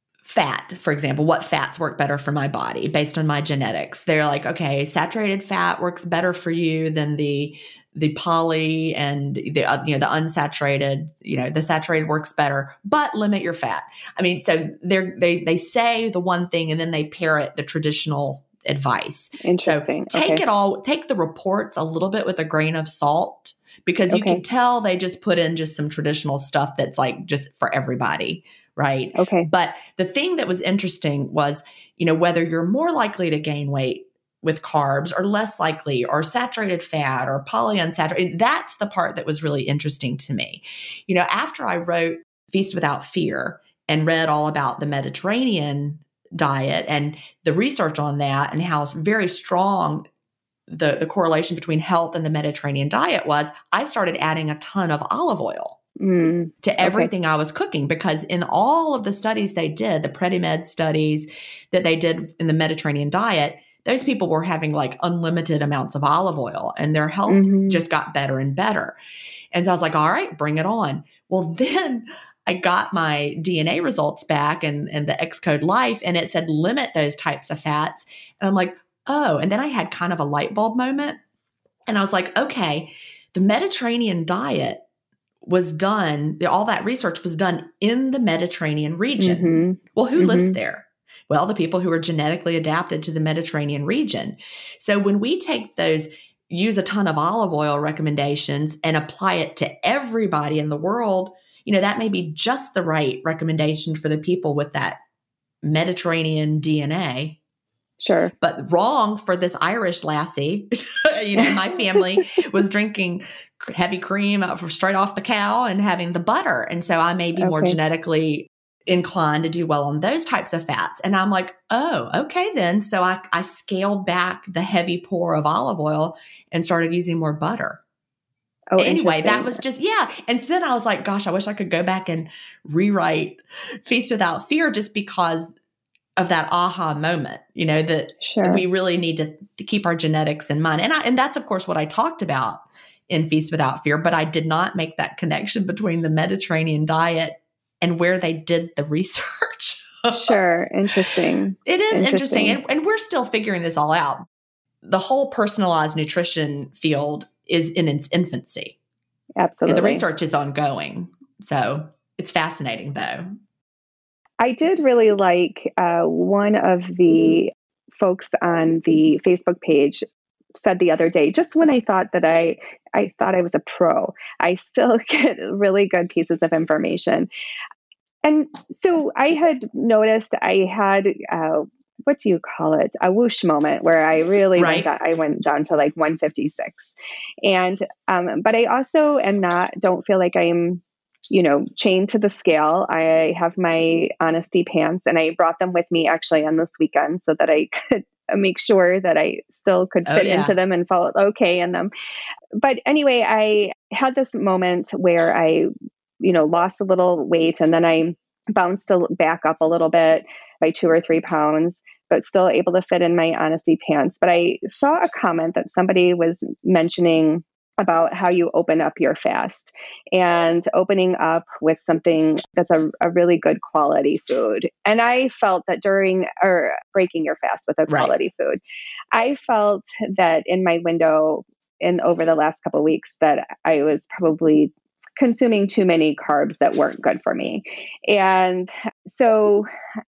fat. For example, what fats work better for my body based on my genetics? They're like, okay, saturated fat works better for you than the the poly and the uh, you know the unsaturated. You know, the saturated works better, but limit your fat. I mean, so they they they say the one thing and then they parrot the traditional advice. Interesting. So take okay. it all, take the reports a little bit with a grain of salt, because you Okay. can tell they just put in just some traditional stuff that's like just for everybody. Right. Okay. But the thing that was interesting was, you know, whether you're more likely to gain weight with carbs or less likely, or saturated fat or polyunsaturated, that's the part that was really interesting to me. You know, after I wrote Feast Without Fear and read all about the Mediterranean diet and the research on that and how very strong the, the correlation between health and the Mediterranean diet was, I started adding a ton of olive oil. Mm, to everything okay. I was cooking, because in all of the studies they did, the Predimed studies that they did in the Mediterranean diet, those people were having like unlimited amounts of olive oil and their health mm-hmm. just got better and better. And so I was like, all right, bring it on. Well, then I got my D N A results back and, and the Xcode Life, and it said limit those types of fats. And I'm like, oh, and then I had kind of a light bulb moment. And I was like, okay, the Mediterranean diet was done, all that research was done in the Mediterranean region. Mm-hmm. Well, who mm-hmm. lives there? Well, the people who are genetically adapted to the Mediterranean region. So when we take those, use a ton of olive oil recommendations and apply it to everybody in the world, you know, that may be just the right recommendation for the people with that Mediterranean D N A. Sure. But wrong for this Irish lassie. You know, my family was drinking heavy cream straight off the cow and having the butter. And so I may be okay. more genetically inclined to do well on those types of fats. And I'm like, oh, okay then. So I, I scaled back the heavy pour of olive oil and started using more butter. Oh, anyway, that was just, yeah. And so then I was like, gosh, I wish I could go back and rewrite Feast Without Fear, just because of that aha moment, you know, that, sure. that we really need to, to keep our genetics in mind. And I, and that's of course what I talked about in Feast Without Fear, but I did not make that connection between the Mediterranean diet and where they did the research. Sure. Interesting. It is interesting. interesting. And, and we're still figuring this all out. The whole personalized nutrition field is in its infancy. Absolutely. And the research is ongoing. So it's fascinating though. I did really like uh, one of the folks on the Facebook page said the other day, just when I thought that I, I thought I was a pro, I still get really good pieces of information. And so I had noticed I had, uh, what do you call it? A whoosh moment where I really right. went down, I went down to like one fifty-six. And, um, but I also am not, don't feel like I'm, you know, chained to the scale. I have my honesty pants and I brought them with me actually on this weekend so that I could make sure that I still could fit oh, yeah. into them and felt okay in them. But anyway, I had this moment where I, you know, lost a little weight and then I bounced back up a little bit by two or three pounds, but still able to fit in my honesty pants. But I saw a comment that somebody was mentioning about how you open up your fast and opening up with something that's a, a really good quality food. And I felt that during, or breaking your fast with a quality right. food, I felt that in my window in over the last couple of weeks that I was probably consuming too many carbs that weren't good for me. And so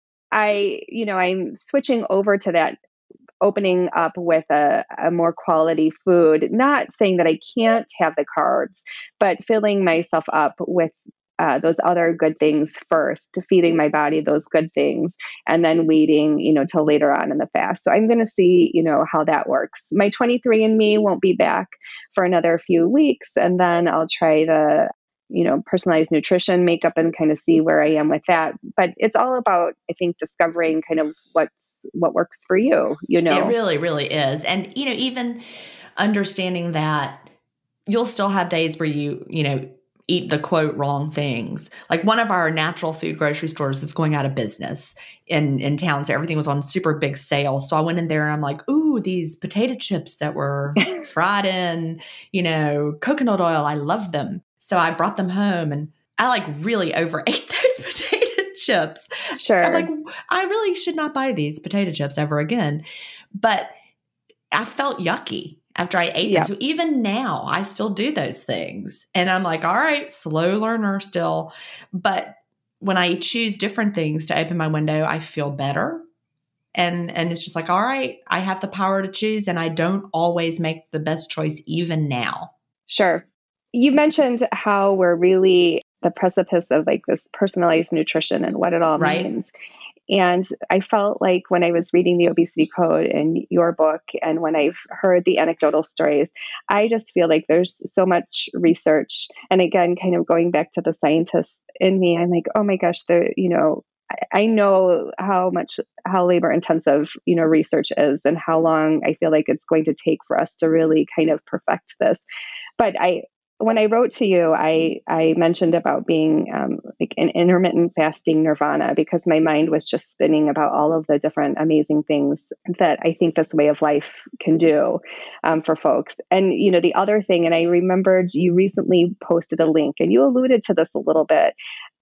I, you know, I'm switching over to that, opening up with a, a more quality food, not saying that I can't have the carbs, but filling myself up with uh, those other good things first, feeding my body those good things, and then waiting, you know, till later on in the fast. So I'm going to see, you know, how that works. My twenty-three and me won't be back for another few weeks. And then I'll try the, you know, personalized nutrition makeup and kind of see where I am with that. But it's all about, I think, discovering kind of what's, what works for you, you know? It really, really is. And, you know, even understanding that you'll still have days where you, you know, eat the quote wrong things. Like one of our natural food grocery stores is going out of business in, in town. So everything was on super big sale. So I went in there and I'm like, ooh, these potato chips that were fried in, you know, coconut oil. I love them. So I brought them home and I like really overate those potato chips. Sure. I'm like, I really should not buy these potato chips ever again. But I felt yucky after I ate Yep. them. So even now, I still do those things. And I'm like, all right, slow learner still. But when I choose different things to open my window, I feel better. And and it's just like, all right, I have the power to choose, and I don't always make the best choice even now. Sure. You mentioned how we're really the precipice of like this personalized nutrition and what it all Right. means. And I felt like when I was reading the Obesity Code in your book and when I've heard the anecdotal stories, I just feel like there's so much research. And again, kind of going back to the scientists in me, I'm like, oh my gosh, there, you know, I, I know how much, how labor intensive, you know, research is and how long I feel like it's going to take for us to really kind of perfect this. But I, when I wrote to you, I, I mentioned about being um, like an intermittent fasting nirvana because my mind was just spinning about all of the different amazing things that I think this way of life can do um, for folks. And, you know, the other thing, and I remembered you recently posted a link and you alluded to this a little bit.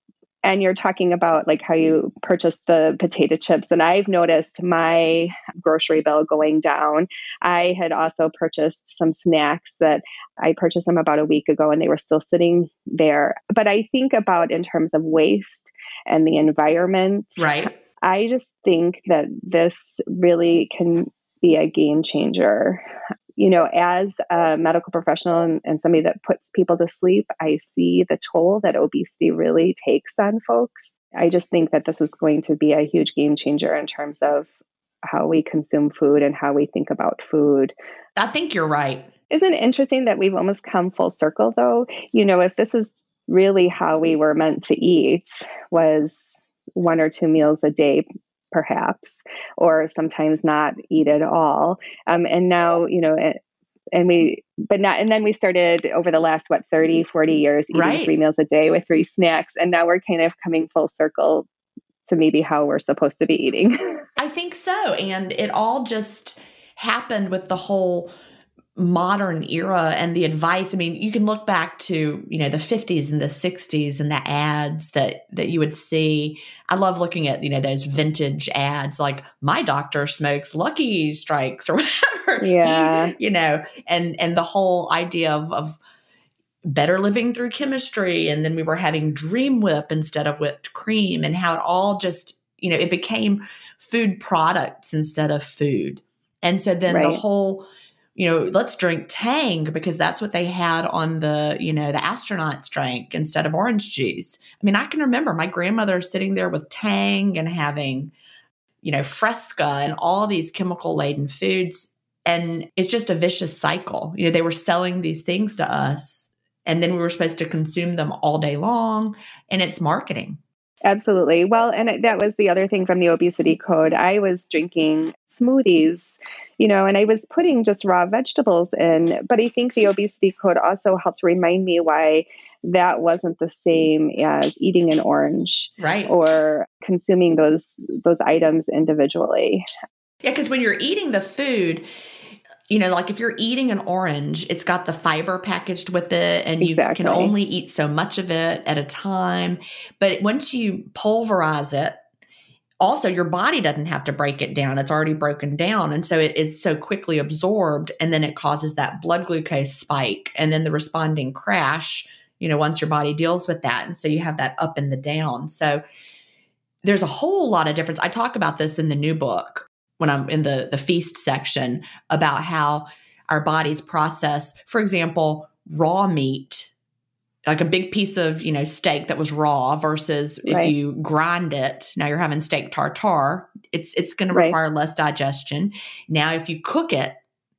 And you're talking about like how you purchased the potato chips. And I've noticed my grocery bill going down. I had also purchased some snacks that I purchased them about a week ago and they were still sitting there. But I think about in terms of waste and the environment. Right. I just think that this really can be a game changer. You know, as a medical professional and, and somebody that puts people to sleep, I see the toll that obesity really takes on folks. I just think that this is going to be a huge game changer in terms of how we consume food and how we think about food. I think you're right. Isn't it interesting that we've almost come full circle, though? You know, if this is really how we were meant to eat, was one or two meals a day, perhaps, or sometimes not eat at all. Um, and now, you know, and, and we, but not, and then we started over the last, what, thirty, forty years eating Right. three meals a day with three snacks. And now we're kind of coming full circle to maybe how we're supposed to be eating. I think so. And it all just happened with the whole modern era and the advice. I mean, you can look back to, you know, the fifties and the sixties and the ads that, that you would see. I love looking at, you know, those vintage ads, like my doctor smokes Lucky Strikes or whatever, Yeah. you know, and, and the whole idea of, of better living through chemistry. And then we were having Dream Whip instead of whipped cream and how it all just, you know, it became food products instead of food. And so then Right. the whole, you know, let's drink Tang because that's what they had on the, you know, the astronauts drank instead of orange juice. I mean, I can remember my grandmother sitting there with Tang and having, you know, Fresca and all these chemical laden foods. And it's just a vicious cycle. You know, they were selling these things to us and then we were supposed to consume them all day long. And it's marketing. Absolutely. Well, and that was the other thing from the Obesity Code. I was drinking smoothies, you know, and I was putting just raw vegetables in. But I think the Obesity Code also helped remind me why that wasn't the same as eating an orange, right, or consuming those those items individually. Yeah, because when you're eating the food, you know, like if you're eating an orange, it's got the fiber packaged with it and you Exactly. can only eat so much of it at a time. But once you pulverize it, also your body doesn't have to break it down. It's already broken down. And so it is so quickly absorbed and then it causes that blood glucose spike and then the responding crash, you know, once your body deals with that. And so you have that up and the down. So there's a whole lot of difference. I talk about this in the new book when I'm in the, the feast section about how our bodies process, for example, raw meat, like a big piece of, you know, steak that was raw versus Right. if you grind it, now you're having steak tartare, it's, it's going to Right. require less digestion. Now, if you cook it,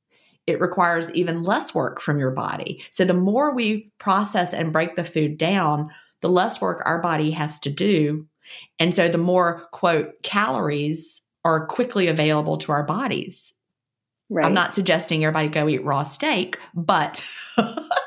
it requires even less work from your body. So the more we process and break the food down, the less work our body has to do. And so the more, quote, calories are quickly available to our bodies. Right. I'm not suggesting everybody go eat raw steak, but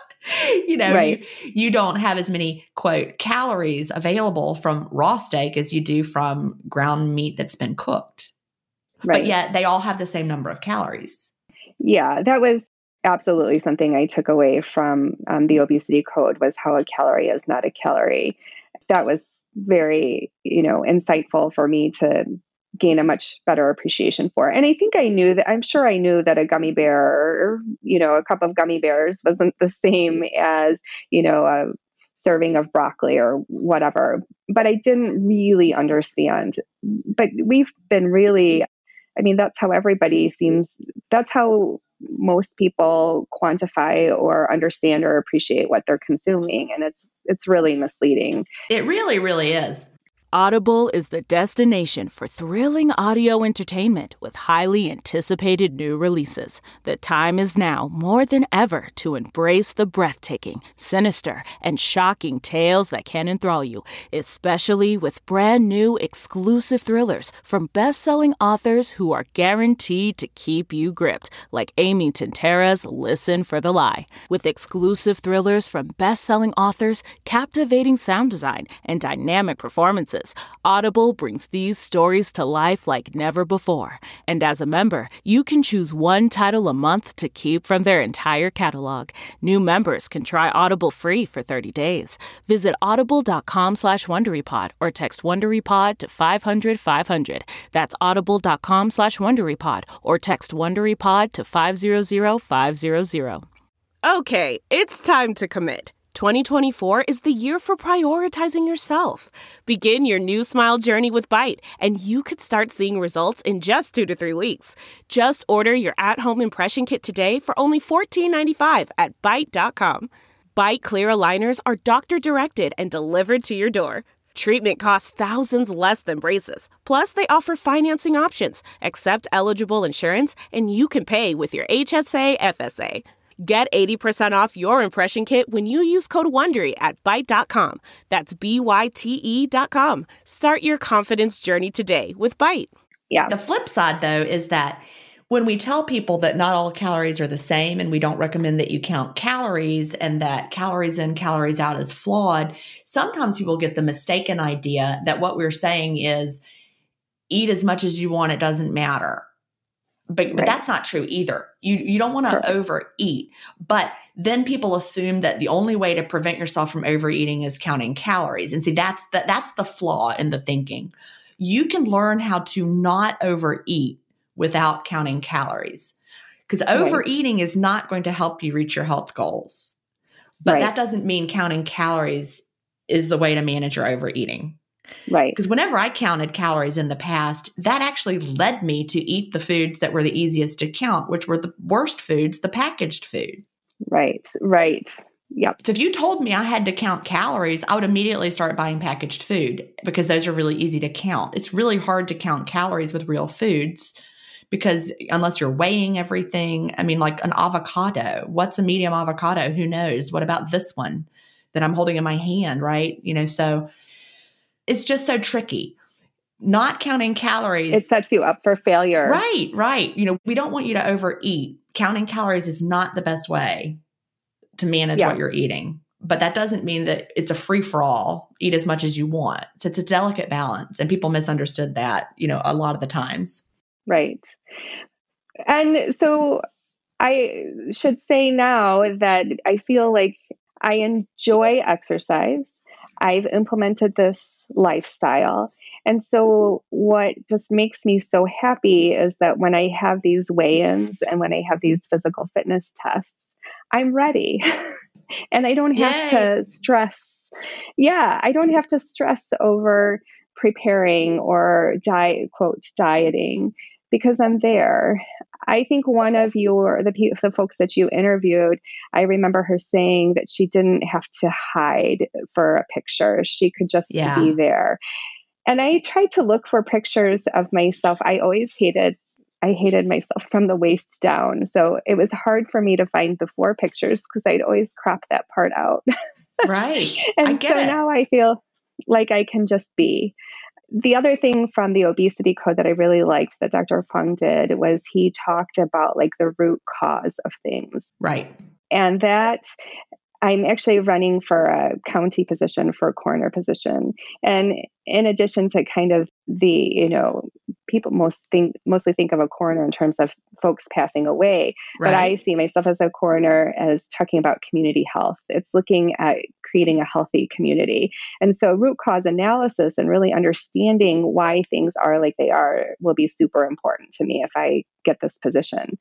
you know, right. you, you don't have as many, quote, calories available from raw steak as you do from ground meat that's been cooked. Right. But yet they all have the same number of calories. Yeah, that was absolutely something I took away from um, the obesity code, was how a calorie is not a calorie. That was very, you know, insightful for me to gain a much better appreciation for. And I think I knew that, I'm sure I knew that a gummy bear, or, you know, a cup of gummy bears wasn't the same as, you know, a serving of broccoli or whatever, but I didn't really understand. But we've been really, I mean, that's how everybody seems, that's how most people quantify or understand or appreciate what they're consuming. And it's, it's really misleading. It really, really is. Audible is the destination for thrilling audio entertainment with highly anticipated new releases. The time is now more than ever to embrace the breathtaking, sinister, and shocking tales that can enthrall you, especially with brand new exclusive thrillers from best-selling authors who are guaranteed to keep you gripped, like Amy Tintera's Listen for the Lie. With exclusive thrillers from best-selling authors, captivating sound design, and dynamic performances, Audible brings these stories to life like never before. And as a member, you can choose one title a month to keep from their entire catalog. New members can try Audible free for thirty days. Visit audible.com slash WonderyPod or text WonderyPod to five hundred five hundred. That's audible.com slash WonderyPod or text WonderyPod to five hundred five hundred. Okay, it's time to commit. twenty twenty-four is the year for prioritizing yourself. Begin your new smile journey with Byte, and you could start seeing results in just two to three weeks. Just order your at-home impression kit today for only fourteen ninety-five at byte dot com. Byte clear aligners are doctor-directed and delivered to your door. Treatment costs thousands less than braces. Plus, they offer financing options, accept eligible insurance, and you can pay with your H S A F S A. Get eighty percent off your impression kit when you use code WONDERY at byte dot com. That's B Y T E dot com. Start your confidence journey today with Byte. Yeah. The flip side, though, is that when we tell people that not all calories are the same and we don't recommend that you count calories and that calories in, calories out is flawed, sometimes people get the mistaken idea that what we're saying is eat as much as you want, it doesn't matter. But, but Right. that's not true either. You you don't want to Correct. overeat. But then people assume that the only way to prevent yourself from overeating is counting calories. And see, that's the, that's the flaw in the thinking. You can learn how to not overeat without counting calories. Because overeating is not going to help you reach your health goals. But Right. that doesn't mean counting calories is the way to manage your overeating. Right. Because whenever I counted calories in the past, that actually led me to eat the foods that were the easiest to count, which were the worst foods, the packaged food. Right. Right. Yep. So if you told me I had to count calories, I would immediately start buying packaged food because those are really easy to count. It's really hard to count calories with real foods because unless you're weighing everything, I mean, like an avocado, what's a medium avocado? Who knows? What about this one that I'm holding in my hand, right? You know, so it's just so tricky. Not counting calories. It sets you up for failure. Right, right. You know, we don't want you to overeat. Counting calories is not the best way to manage Yeah. what you're eating. But that doesn't mean that it's a free-for-all. Eat as much as you want. So it's a delicate balance. And people misunderstood that, you know, a lot of the times. Right. And so I should say now that I feel like I enjoy exercise. I've implemented this lifestyle. And so what just makes me so happy is that when I have these weigh-ins and when I have these physical fitness tests, I'm ready. And I don't have Yay. to stress. Yeah, I don't have to stress over preparing or diet, quote, dieting, because I'm there. I think one of your, the, pe- the folks that you interviewed, I remember her saying that she didn't have to hide for a picture. She could just Yeah. be there. And I tried to look for pictures of myself. I always hated, I hated myself from the waist down. So it was hard for me to find before pictures because I'd always crop that part out. Right. And I get so it. now I feel like I can just be. The other thing from the obesity code that I really liked that Doctor Fung did was he talked about like the root cause of things. Right. And that I'm actually running for a county position, for a coroner position. And in addition to kind of the, you know, people most think, mostly think of a coroner in terms of folks passing away, Right. but I see myself as a coroner as talking about community health. It's looking at creating a healthy community. And so root cause analysis and really understanding why things are like they are will be super important to me if I get this position.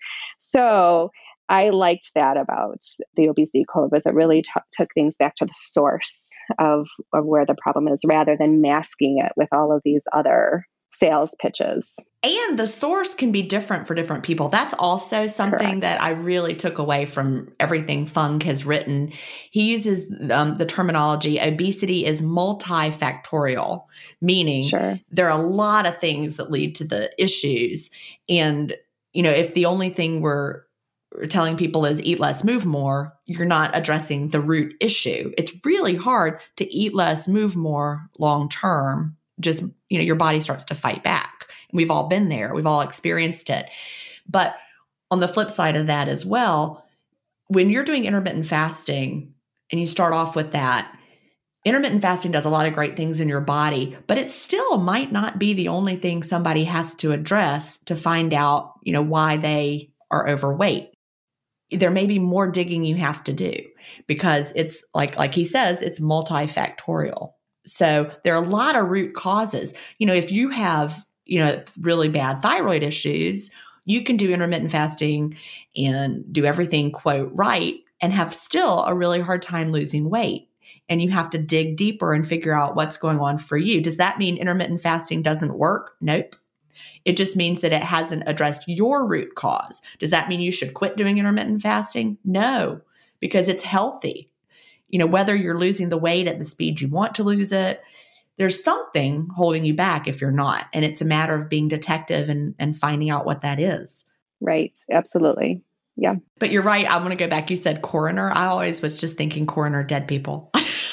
So I liked that about the obesity code, was it really t- took things back to the source of, of where the problem is, rather than masking it with all of these other sales pitches. And the source can be different for different people. That's also something Correct. that I really took away from everything Fung has written. He uses um, the terminology, obesity is multifactorial, meaning Sure. there are a lot of things that lead to the issues. And, you know, if the only thing we're telling people is eat less, move more, you're not addressing the root issue. It's really hard to eat less, move more long term. Just, you know, your body starts to fight back. We've all been there. We've all experienced it. But on the flip side of that as well, when you're doing intermittent fasting and you start off with that, intermittent fasting does a lot of great things in your body, but it still might not be the only thing somebody has to address to find out, you know, why they are overweight. There may be more digging you have to do because it's like, like he says, it's multifactorial. So there are a lot of root causes. You know, if you have, you know, really bad thyroid issues, you can do intermittent fasting and do everything, quote, right, and have still a really hard time losing weight. And you have to dig deeper and figure out what's going on for you. Does that mean intermittent fasting doesn't work? Nope. It just means that it hasn't addressed your root cause. Does that mean you should quit doing intermittent fasting? No, because it's healthy. You know, whether you're losing the weight at the speed you want to lose it, there's something holding you back if you're not. And it's a matter of being detective and, and finding out what that is. Right. Absolutely. Yeah. But you're right. I want to go back. You said coroner. I always was just thinking coroner, dead people.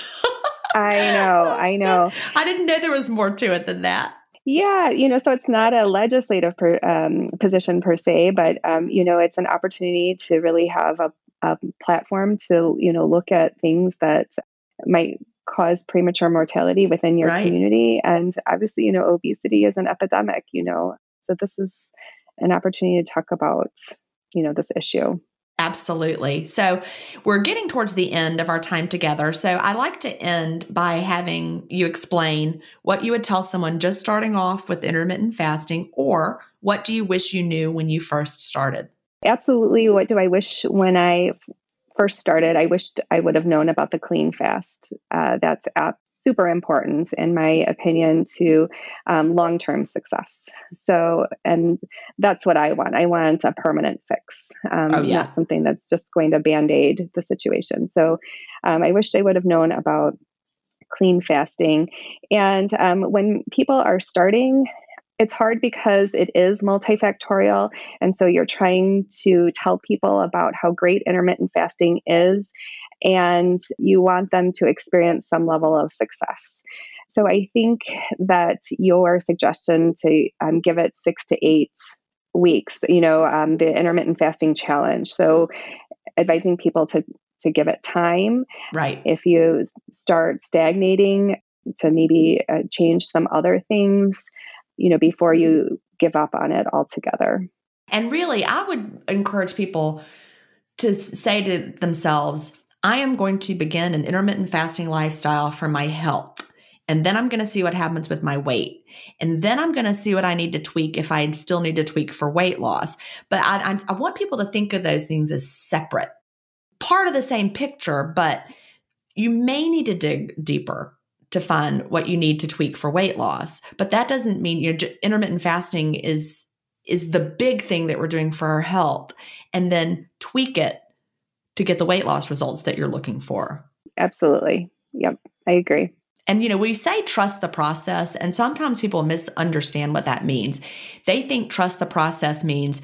I know. I know. I didn't know there was more to it than that. Yeah, you know, so it's not a legislative per, um, position per se, but, um, you know, it's an opportunity to really have a, a platform to, you know, look at things that might cause premature mortality within your Right. community. And obviously, you know, obesity is an epidemic, you know, so this is an opportunity to talk about, you know, this issue. Absolutely. So we're getting towards the end of our time together. So I like to end by having you explain what you would tell someone just starting off with intermittent fasting, or what do you wish you knew when you first started? Absolutely. What do I wish when I first started? I wished I would have known about the clean fast. Uh, that's uh, super important, in my opinion, to um, long-term success. So, and that's what I want. I want a permanent fix, um, Oh, yeah. not something that's just going to Band-Aid the situation. So um, I wish I would have known about clean fasting. And um, when people are starting, it's hard because it is multifactorial. And so you're trying to tell people about how great intermittent fasting is, and you want them to experience some level of success. So I think that your suggestion to um, give it six to eight weeks, you know, um, the intermittent fasting challenge. So advising people to, to give it time. Right. If you start stagnating, to maybe uh, change some other things, you know, before you give up on it altogether. And really, I would encourage people to say to themselves, I am going to begin an intermittent fasting lifestyle for my health. And then I'm going to see what happens with my weight. And then I'm going to see what I need to tweak if I still need to tweak for weight loss. But I, I, I want people to think of those things as separate, part of the same picture, but you may need to dig deeper to find what you need to tweak for weight loss. But that doesn't mean, you know, intermittent fasting is, is the big thing that we're doing for our health, and then tweak it to get the weight loss results that you're looking for. Absolutely. Yep. I agree. And, you know, we say trust the process, and sometimes people misunderstand what that means. They think trust the process means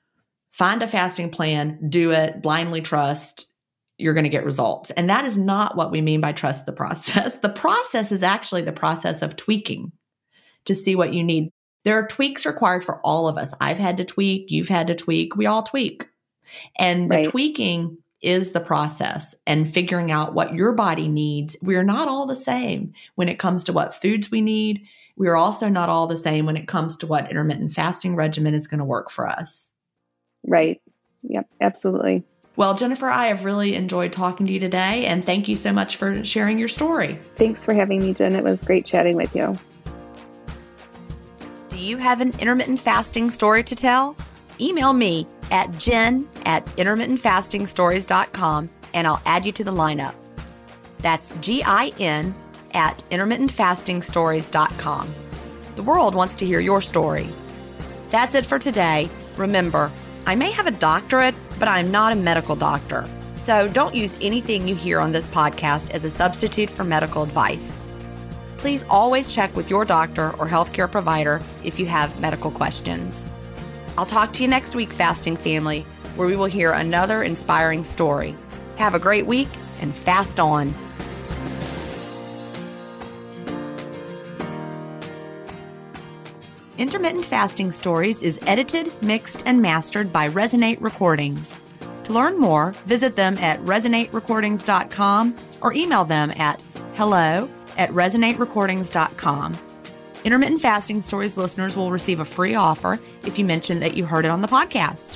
find a fasting plan, do it, blindly trust, you're going to get results. And that is not what we mean by trust the process. The process is actually the process of tweaking to see what you need. There are tweaks required for all of us. I've had to tweak, you've had to tweak, we all tweak. And the Right. tweaking is the process and figuring out what your body needs. We are not all the same when it comes to what foods we need. We are also not all the same when it comes to what intermittent fasting regimen is going to work for us. Right. Yep, absolutely. Well, Jennifer, I have really enjoyed talking to you today, and thank you so much for sharing your story. Thanks for having me, Jen. It was great chatting with you. Do you have an intermittent fasting story to tell? Email me at jen at intermittent fasting stories dot com, and I'll add you to the lineup. That's G I N at intermittent fasting stories dot com. The world wants to hear your story. That's it for today. Remember, I may have a doctorate, but I'm not a medical doctor. So don't use anything you hear on this podcast as a substitute for medical advice. Please always check with your doctor or healthcare provider if you have medical questions. I'll talk to you next week, Fasting Family, where we will hear another inspiring story. Have a great week and fast on. Intermittent Fasting Stories is edited, mixed, and mastered by Resonate Recordings. To learn more, visit them at resonate recordings dot com or email them at hello at resonate recordings dot com. Intermittent Fasting Stories listeners will receive a free offer if you mention that you heard it on the podcast.